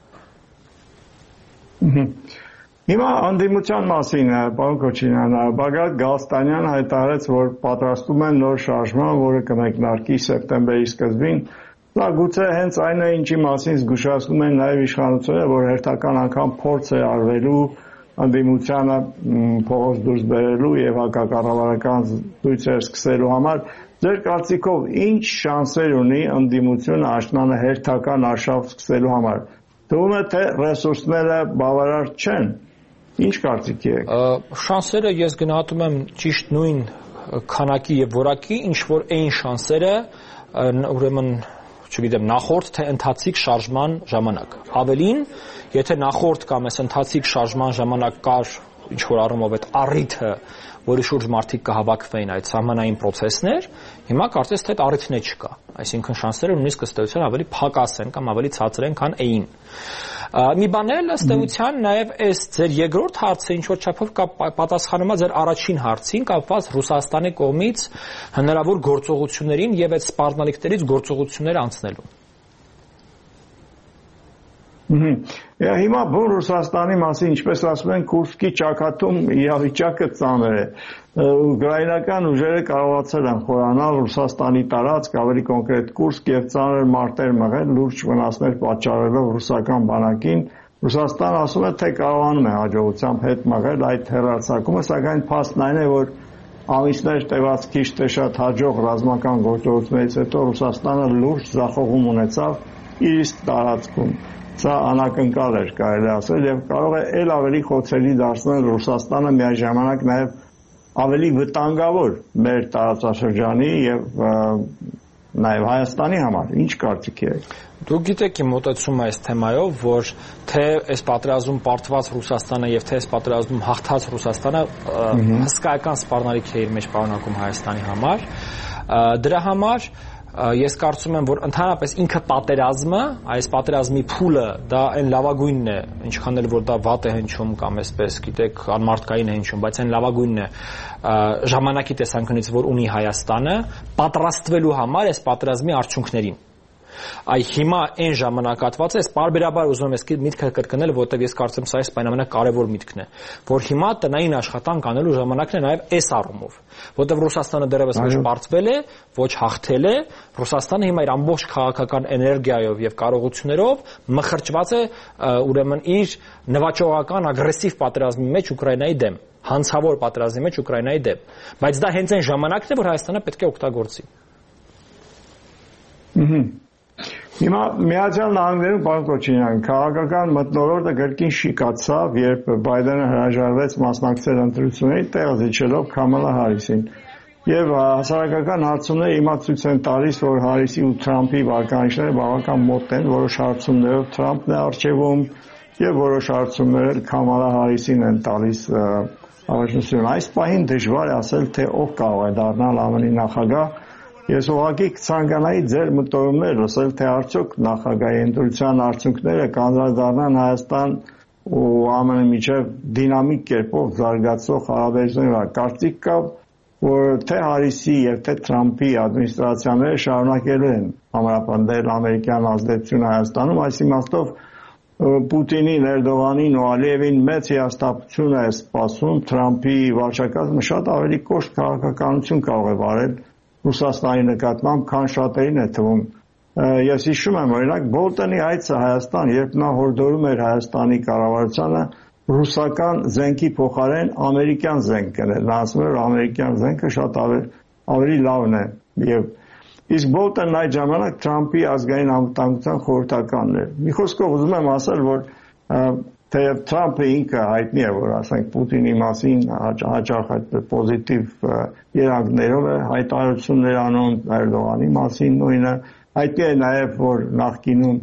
Հիմա անդիմության մասին, պարոն Քոչինյան, Բագրատ Գալստանյանը հայտարարեց, որ պատրաստում են նոր շարժման, որը կմեկնարկի սեպտեմբերի սկզբին։ Դա գուցե հենց այն է, ինչի մասին զգուշացնում են նաև իշխանությունները, որ հերթական անգամ փորձ է արվելու անդիմությանը փողոց դուրս բերելու եւ հակակառավարական զույգեր սկսելու համար։ Ձեր կարծիքով ինչ շանսեր ունի անդիմությունը աշնանը հերթական արշավ սկսելու համար։ Թվում է, թե ռեսուրսները բավարար չեն։ Ինչ կարծիքի եք։ Շանսերը ես գնահատում եմ ճիշտ նույն քանակի եւ որակի, ինչ որ այն շանսերը ուրեմն, չգիտեմ, նախորդ թե ընթացիկ շարժման ժամանակ։ Ավելին, եթե նախորդ կամ այս ընթացիկ շարժման ժամանակ կար ինչ որ առումով այդ առիթը, որի շուրջ մարդիկ կհավաքվեին այդ սահմանային process-ներ, հիմա կարծես թե այդ առիթն չկա։ Այսինքն շանսերը նույնիսկ ըստ էության ավելի փակաս են կամ ավելի ցածր են, քան էին։ Մի բան էլ ըստ էության նաև այս ձեր երկրորդ հարցը ինչ որ չափով պատասխանում է ձեր առաջին հարցին կապված Ռուսաստանի կողմից հնարավոր գործողություններին եւ այդ սպառնալիքներից գործողություններ անցնելու։ Հիմա բուն Ռուսաստանի մասին, ինչպես ասում են, Կուրսկի ճակատում իրավիճակը ծանր է։ Ուկրաինական ուժերը կարողացել են խորանալ Ռուսաստանի տարածք, ավելի կոնկրետ Կուրսկ եւ ծանր մարտեր մղել, լուրջ վնասներ պատճառելով ռուսական բանակին։ Ռուսաստանը ասում է, թե կարողանում է հաջողությամբ հետ մղել այդ հեռարձակումը, սակայն փաստն այն է, որ ամիսներ տևած քիչ թե շատ հաջող ռազմական գործողություններից հետո Ռուսաստանը լուրջ ձախողում ունեցավ իր իսկ տարածքում։ Սա անակնկալ էր, կարելի ասել, եւ կարող է ել ավելի խոցելի դարձնել Ռուսաստանը միաժամանակ նաեւ ավելի վտանգավոր մեր տարածաշրջանի եւ նաեւ Հայաստանի համար։ Ինչ կարծիքի եք։ Դուք գիտեք իմ մոտեցումը այս թեմայով, որ թե այս պատերազմում պարտված Ռուսաստանը եւ թե այս պատերազմում հաղթած Ռուսաստանը հսկայական սպառնալիք է իր մեջ պարունակում Հայաստանի համար։ Դրա համար ես կարծում եմ, որ ընդհանրապես ինքը պատերազմը, այս պատերազմի փուլը դա այն լավագույնն է, ինչքան էլ որ դա վատ է հնչում կամ այսպես, գիտեք, անմարդկային է հնչում, բայց այն լավագույնն է ժամանակի տեսանկյունից, որ ունի Հայաստանը, պատրաստվելու համար այս պատերազմի արդյունքներին։ Այ հիմա այն ժամանակատվածը, ես պարբերաբար ուզում եմ այս միտքը կրկնել, որովհետև ես կարծում սա այս ամենակարևոր միտքն է, որ հիմա տնային աշխատանք անելու ժամանակն է նաև այս առումով, որովհետև Ռուսաստանը դեռևս ոչ պարտվել է, ոչ հաղթել է, Ռուսաստանը հիմա իր ամբողջ քաղաքական էներգիայով եւ կարողություններով մխրճված է ուրեմն իր նվաճողական ագրեսիվ պատերազմի մեջ Ուկրաինայի դեմ, հանցավոր պատերազմի մեջ Ուկրաինայի դեմ, բայց դա հենց այն ժամանակն է, որ Հայաստանը պետք է օգտագործի։ Հիմա Միացյալ Նահանգներում, պարոն Քոչինյան, քաղաքական մթնոլորտը կրկին շիկացավ, երբ Բայդենը հրաժարվեց մասնակցել ընտրություններին, տեղը զիջելով Քամալա Հարիսին։ Եվ հասարակական հարցումները հիմա ցույց են տալիս, որ Հարիսի ու Թրամփի վարկանիշները բավական մոտ են, որոշ հարցումներով Թրամփն է առջևում եւ որոշ հարցումներ Քամալա Հարիսին են տալիս առաջնություն։ Այս պահին դժվար է ասել, թե ով կարող է դառնալ ԱՄՆ-ի նախագահ։ Ես ուղղակի կցանկանայի ձեր մտորումներ լսել, թե արդյոք նախագահի ընտրության արդյունքները կանդրադառնան Հայաստան ու ԱՄՆ-ի միջև դինամիկ կերպով զարգացող հարաբերությունների։ Կարծիք կա, որ թե Հարիսի եւ թե Թրամփի ադմինիստրացիաները շարունակելու են համապնդել ամերիկյան ազդեցությունը Հայաստանում, այս իմաստով Պուտինին, Էրդողանին ու Ալիևին մեծ հիասթափություն է սպասում, Թրամփի վարչակազմը շատ ավելի կոշտ քաղաքականություն կարող է վարել Ռուսաստանի նկատմամբ, քան շատերին է թվում։ Ես հիշում եմ, օրինակ, Բոլտոնի այցը Հայաստան, երբ նա հորդորում էր Հայաստանի կառավարությանը ռուսական զենքի փոխարեն ամերիկյան զենք կնել։ Նա ասում է, որ ամերիկյան զենքը շատ ավելի լավն է եւ իսկ Բոլտոնն այդ ժամանակ Թրամփի ազգային անվտանգության խորհրդականն էր։ Մի խոսքով ուզում եմ ասել, որ թեև Թրամփը ինքը հայտնի է, որ ասենք Պուտինի մասին հաճախ այդ պոզիտիվ երանգներով է հայտարարություններ անում, Էրդողանի մասին նույնը, հայտնի է նաև, որ նախկինում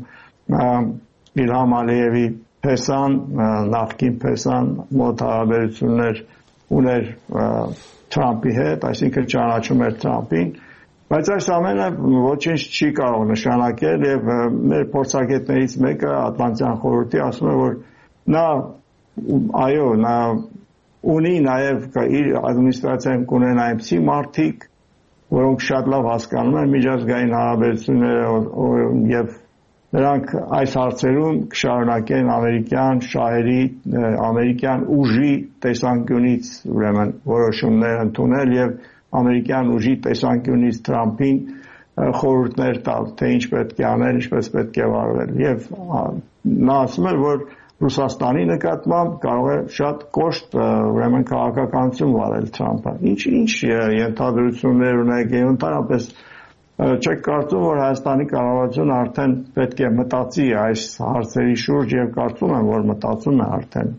Իլհամ Ալիևի Փեսան, նախկին Փեսան մոտ հարաբերություններ ուներ Թրամփի հետ, այսինքն ճանաչում էր Թրամփին, բայց այս ամենը ոչինչ չի կարող նշանակել եւ մեր փորձագետներից մեկը Ատլանտյան խորհրդի ասում է, որ նա այո, նա ունի նաև իր ադմինիստրացիայում կունենա այնպիսի մարդիկ, որոնք շատ լավ հասկանում են միջազգային հարաբերությունները եւ նրանք այս հարցերում կշարունակեն ամերիկյան շահերի, ամերիկյան ուժի տեսանկյունից ուրեմն որոշումներ ընդունել եւ ամերիկյան ուժի տեսանկյունից Թրամփին խորհուրդներ տալ, թե ինչ պետք է անել, ինչպես պետք է վարվել եւ նա ասում է, որ Ռուսաստանի նկատմամբ կարող է շատ կոշտ ուրեմն քաղաքականություն վարել Թրամփը։ Ինչ ինչ ենթադրություններ ունեք եւ ընդհանրապես չեք կարծում, որ Հայաստանի կառավարությունը արդեն պետք է մտածի այս հարցերի շուրջ եւ կարծում եմ, որ մտածում է արդեն։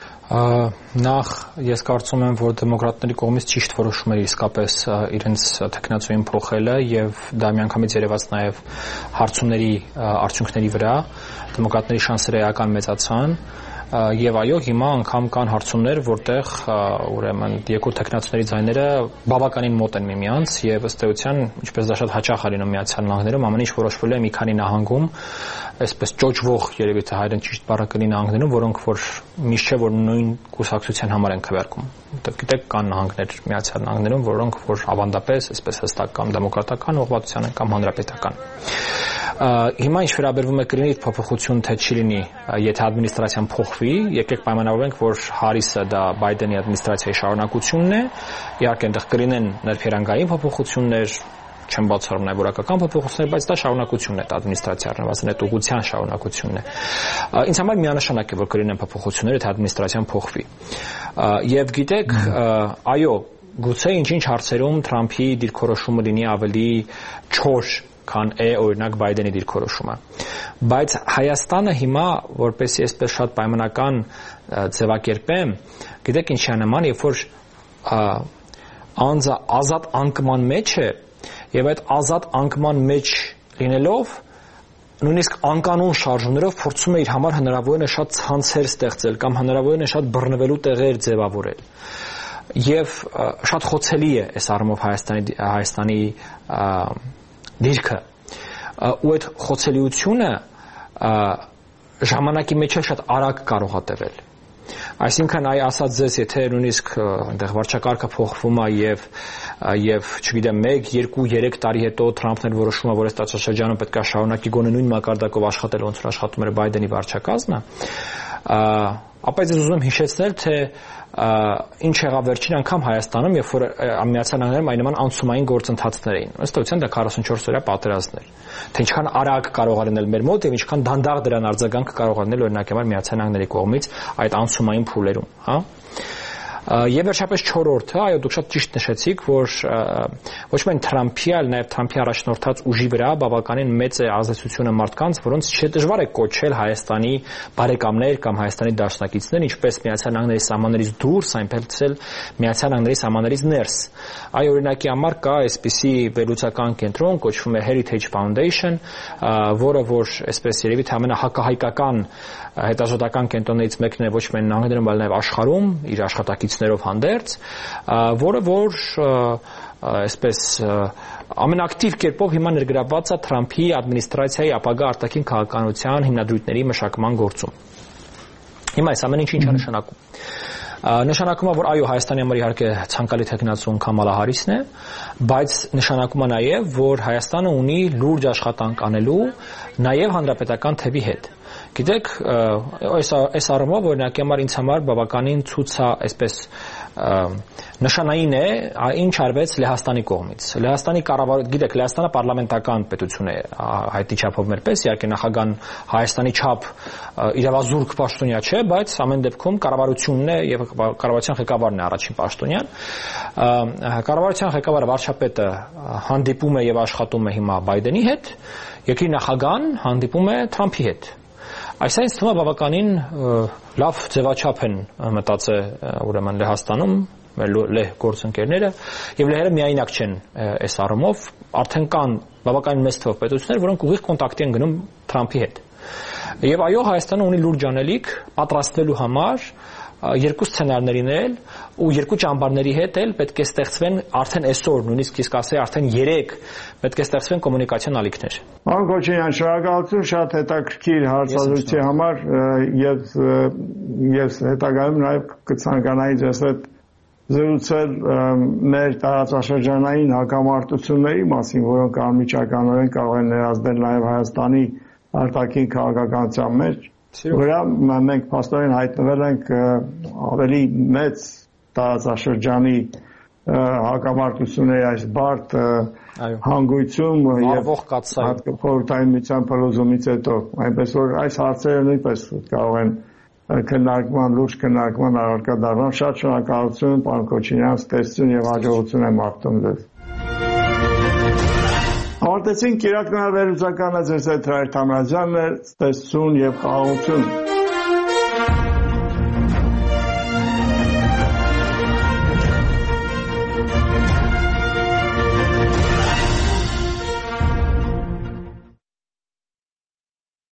Նախ ես կարծում եմ, որ դեմոկրատների կողմից ճիշտ որոշում էր իսկապես իրենց թեկնածուին փոխելը եւ դա միանգամից երևաց նաեւ հարցումների արդյունքների վրա դեմոկրատների շանսերը էական մեծացան եւ այո հիմա անգամ կան հարցումներ, որտեղ ուրեմն երկու տեխնացիների ձայները բավականին մոտ են միմյանց եւ ըստ էության, ինչպես դա շատ հաճախ է լինում Միացյալ Նահանգներում, ամեն ինչ որոշվել է մի քանի նահանգում, այսպես ճոճվող երևի թե հայերեն ճիշտ բառը կլինի նահանգներում, որոնք որ միշտ չէ որ նույն կուսակցության համար են քվեարկում։ Որտեղ գիտեք կան նահանգներ Միացյալ Նահանգներում, որոնք որ ավանդապես այսպես հստակ կամ դեմոկրատական ուղղվածության են կամ հանրապետական։ Հիմա ինչ վերաբերվում է կլինի փոփոխություն թե չի լինի, եթե ադմինիստրացիան փոխվի, եկեք պայմանավորենք, որ Հարիսը դա Բայդենի ադմինիստրացիայի շարունակությունն է, իհարկե այնտեղ կլինեն ներփերանգային փոփոխություններ, չեմ բացառում նաև որակական փոփոխություններ, բայց դա շարունակությունն է, դա ադմինիստրացիա առնվազն այդ ուղղության շարունակությունն է։ Ինձ համար միանշանակ է, որ կլինեն փոփոխություններ, եթե ադմինիստրացիան փոխվի։ Եվ գիտեք, այո, գուցե ինչ-ինչ հարցերում Թրամփի դիրքորոշումը լինի ավելի չոր քան է օրինակ Բայդենի դիրքորոշումը։ Բայց Հայաստանը հիմա, որպեսզի այսպես շատ պայմանական ձևակերպեմ, գիտեք ինչի է նման, երբ որ անձը ազատ անկման մեջ է, եւ այդ ազատ անկման մեջ լինելով նույնիսկ անկանոն շարժումներով փորձում է իր համար հնարավորին է շատ ցանցեր ստեղծել կամ հնարավորին է շատ բռնվելու տեղեր ձևավորել։ Եվ շատ խոցելի է այս առումով Հայաստանի Հայաստանի դիրքը ու այդ խոցելիությունը ժամանակի մեջ շատ արագ կարող է տևել։ Այսինքն այ ասած ձեզ, եթե նույնիսկ այնտեղ վարչակարգը փոխվում է եւ եւ չգիտեմ մեկ, երկու, երեք տարի հետո Թրամփն էլ որոշում է, որ այս տարածաշրջանում պետք է շարունակի գոնե նույն մակարդակով աշխատել, ոնց որ աշխատում էր Բայդենի վարչակազմը, ապա ես ուզում եմ հիշեցնել, թե ինչ եղավ վերջին անգամ Հայաստանում, երբ որ Միացյալ Նահանգներում այն նման անցումային գործընթացներ էին։ Ըստ էության դա քառասունչորս օրյա պատերազմն էր։ Թե ինչքան արագ կարող է լինել մեր մոտ եւ ինչքան դանդաղ դրան արձագանքը կարող է լինել օրինակ համար Միացյալ Նահանգների կողմից այդ անցումային փուլերում, հա։ Եվ վերջապես չորրորդը, այո, դուք շատ ճիշտ նշեցիք, որ ոչ միայն Թրամփի, այլ նաև Թրամփի առաջնորդած ուժի վրա բավականին մեծ է ազդեցությունը մարդկանց, որոնց դժվար է կոչել Հայաստանի բարեկամներ կամ Հայաստանի դաշնակիցներ, ինչպես Միացյալ Նահանգների սահմաններից դուրս, այնպես էլ Միացյալ Նահանգների սահմաններից ներս։ Այ օրինակի համար կա այսպիսի վերլուծական կենտրոն, կոչվում է Heritage Foundation, որը որ այսպես երևի թե ամենահակահայկական հետազոտական կենտրոններից մեկն է ոչ միայն Նահանգներում, այլ նաև աշխարհում, իր աշխատակիցներով հանդերձ, որը որ այսպես ամենաակտիվ կերպով հիմա ներգրավված է Թրամփի ադմինիստրացիայի ապագա արտաքին քաղաքականության հիմնադրույթների մշակման գործում։ Հիմա այս ամեն ինչը ինչ է նշանակում։ Նշանակում է, որ այո, Հայաստանի համար իհարկե ցանկալի տեխնացուն Քամալա Հարիսն է, բայց նշանակում է նաև, որ Հայաստանը ունի լուրջ աշխատանք անելու նաև հանրապետական թևի հետ։ Գիտեք, այս այս առումով օրինակի համար ինձ համար բավականին ցույց է այսպես նշանային է ինչ արվեց Լեհաստանի կողմից։ Լեհաստանի կառավարությունը, գիտեք, Լեհաստանը պարլամենտական պետություն է հայտնի չափով մեր պես, իհարկե նախագահան Հայաստանի չափ իրավազուրկ պաշտոնյա չէ, բայց ամեն դեպքում կառավարությունն է եւ կառավարության ղեկավարն է առաջին պաշտոնյան։ Կառավարության ղեկավարը վարչապետը հանդիպում է եւ աշխատում է հիմա Բայդենի հետ, երկրի նախագահան հանդիպում է Թրամփի հետ։ Այսինքն թվում է բավականին լավ ձևաչափ են մտածել ուրեմն Լեհաստանում մեր լեհ գործընկերները եւ լեհերը միայնակ չեն այս առումով, արդեն կան բավականին մեծ թվով պետություններ, որոնք ուղիղ կոնտակտի են գնում Թրամփի հետ։ Եվ այո, Հայաստանը ունի լուրջ անելիք պատրաստվելու համար երկու սցենարներին էլ ու երկու ճամբարների հետ էլ պետք է ստեղծվեն արդեն այսօր, նույնիսկ իսկ ասեի արդեն երեք պետք է ստեղծվեն կոմունիկացիոն ալիքներ։ Պարոն Քոչարյան, շնորհակալություն շատ հետաքրքիր հարցազրույցի համար եւ ես հետագայում նաեւ կցանկանայի ձեզ հետ զրուցել մեր տարածաշրջանային հակամարտությունների մասին, որոնք անմիջականորեն կարող են ներազդել նաեւ Հայաստանի արտաքին քաղաքականության մեջ, վրա մենք փաստորեն հայտնվել ենք ավելի մեծ տարածաշրջանի հակամարտությունների այս բարդ հանգույցում եւ խորհրդային միության փլուզումից հետո, այնպես որ այս հարցերը նույնպես կարող են քննարկման, լուրջ քննարկման առարկա դառնալ։ Շատ շնորհակալություն, պարոն Քոչարյան, ստեսություն եւ հաջողություն եմ մաղթում ձեզ։ Ավարտեցինք Իրաքնահար վերլուծականը, ձեզ հետ Ռայլ Թամրազյանն էր, ստեսություն եւ խաղաղություն։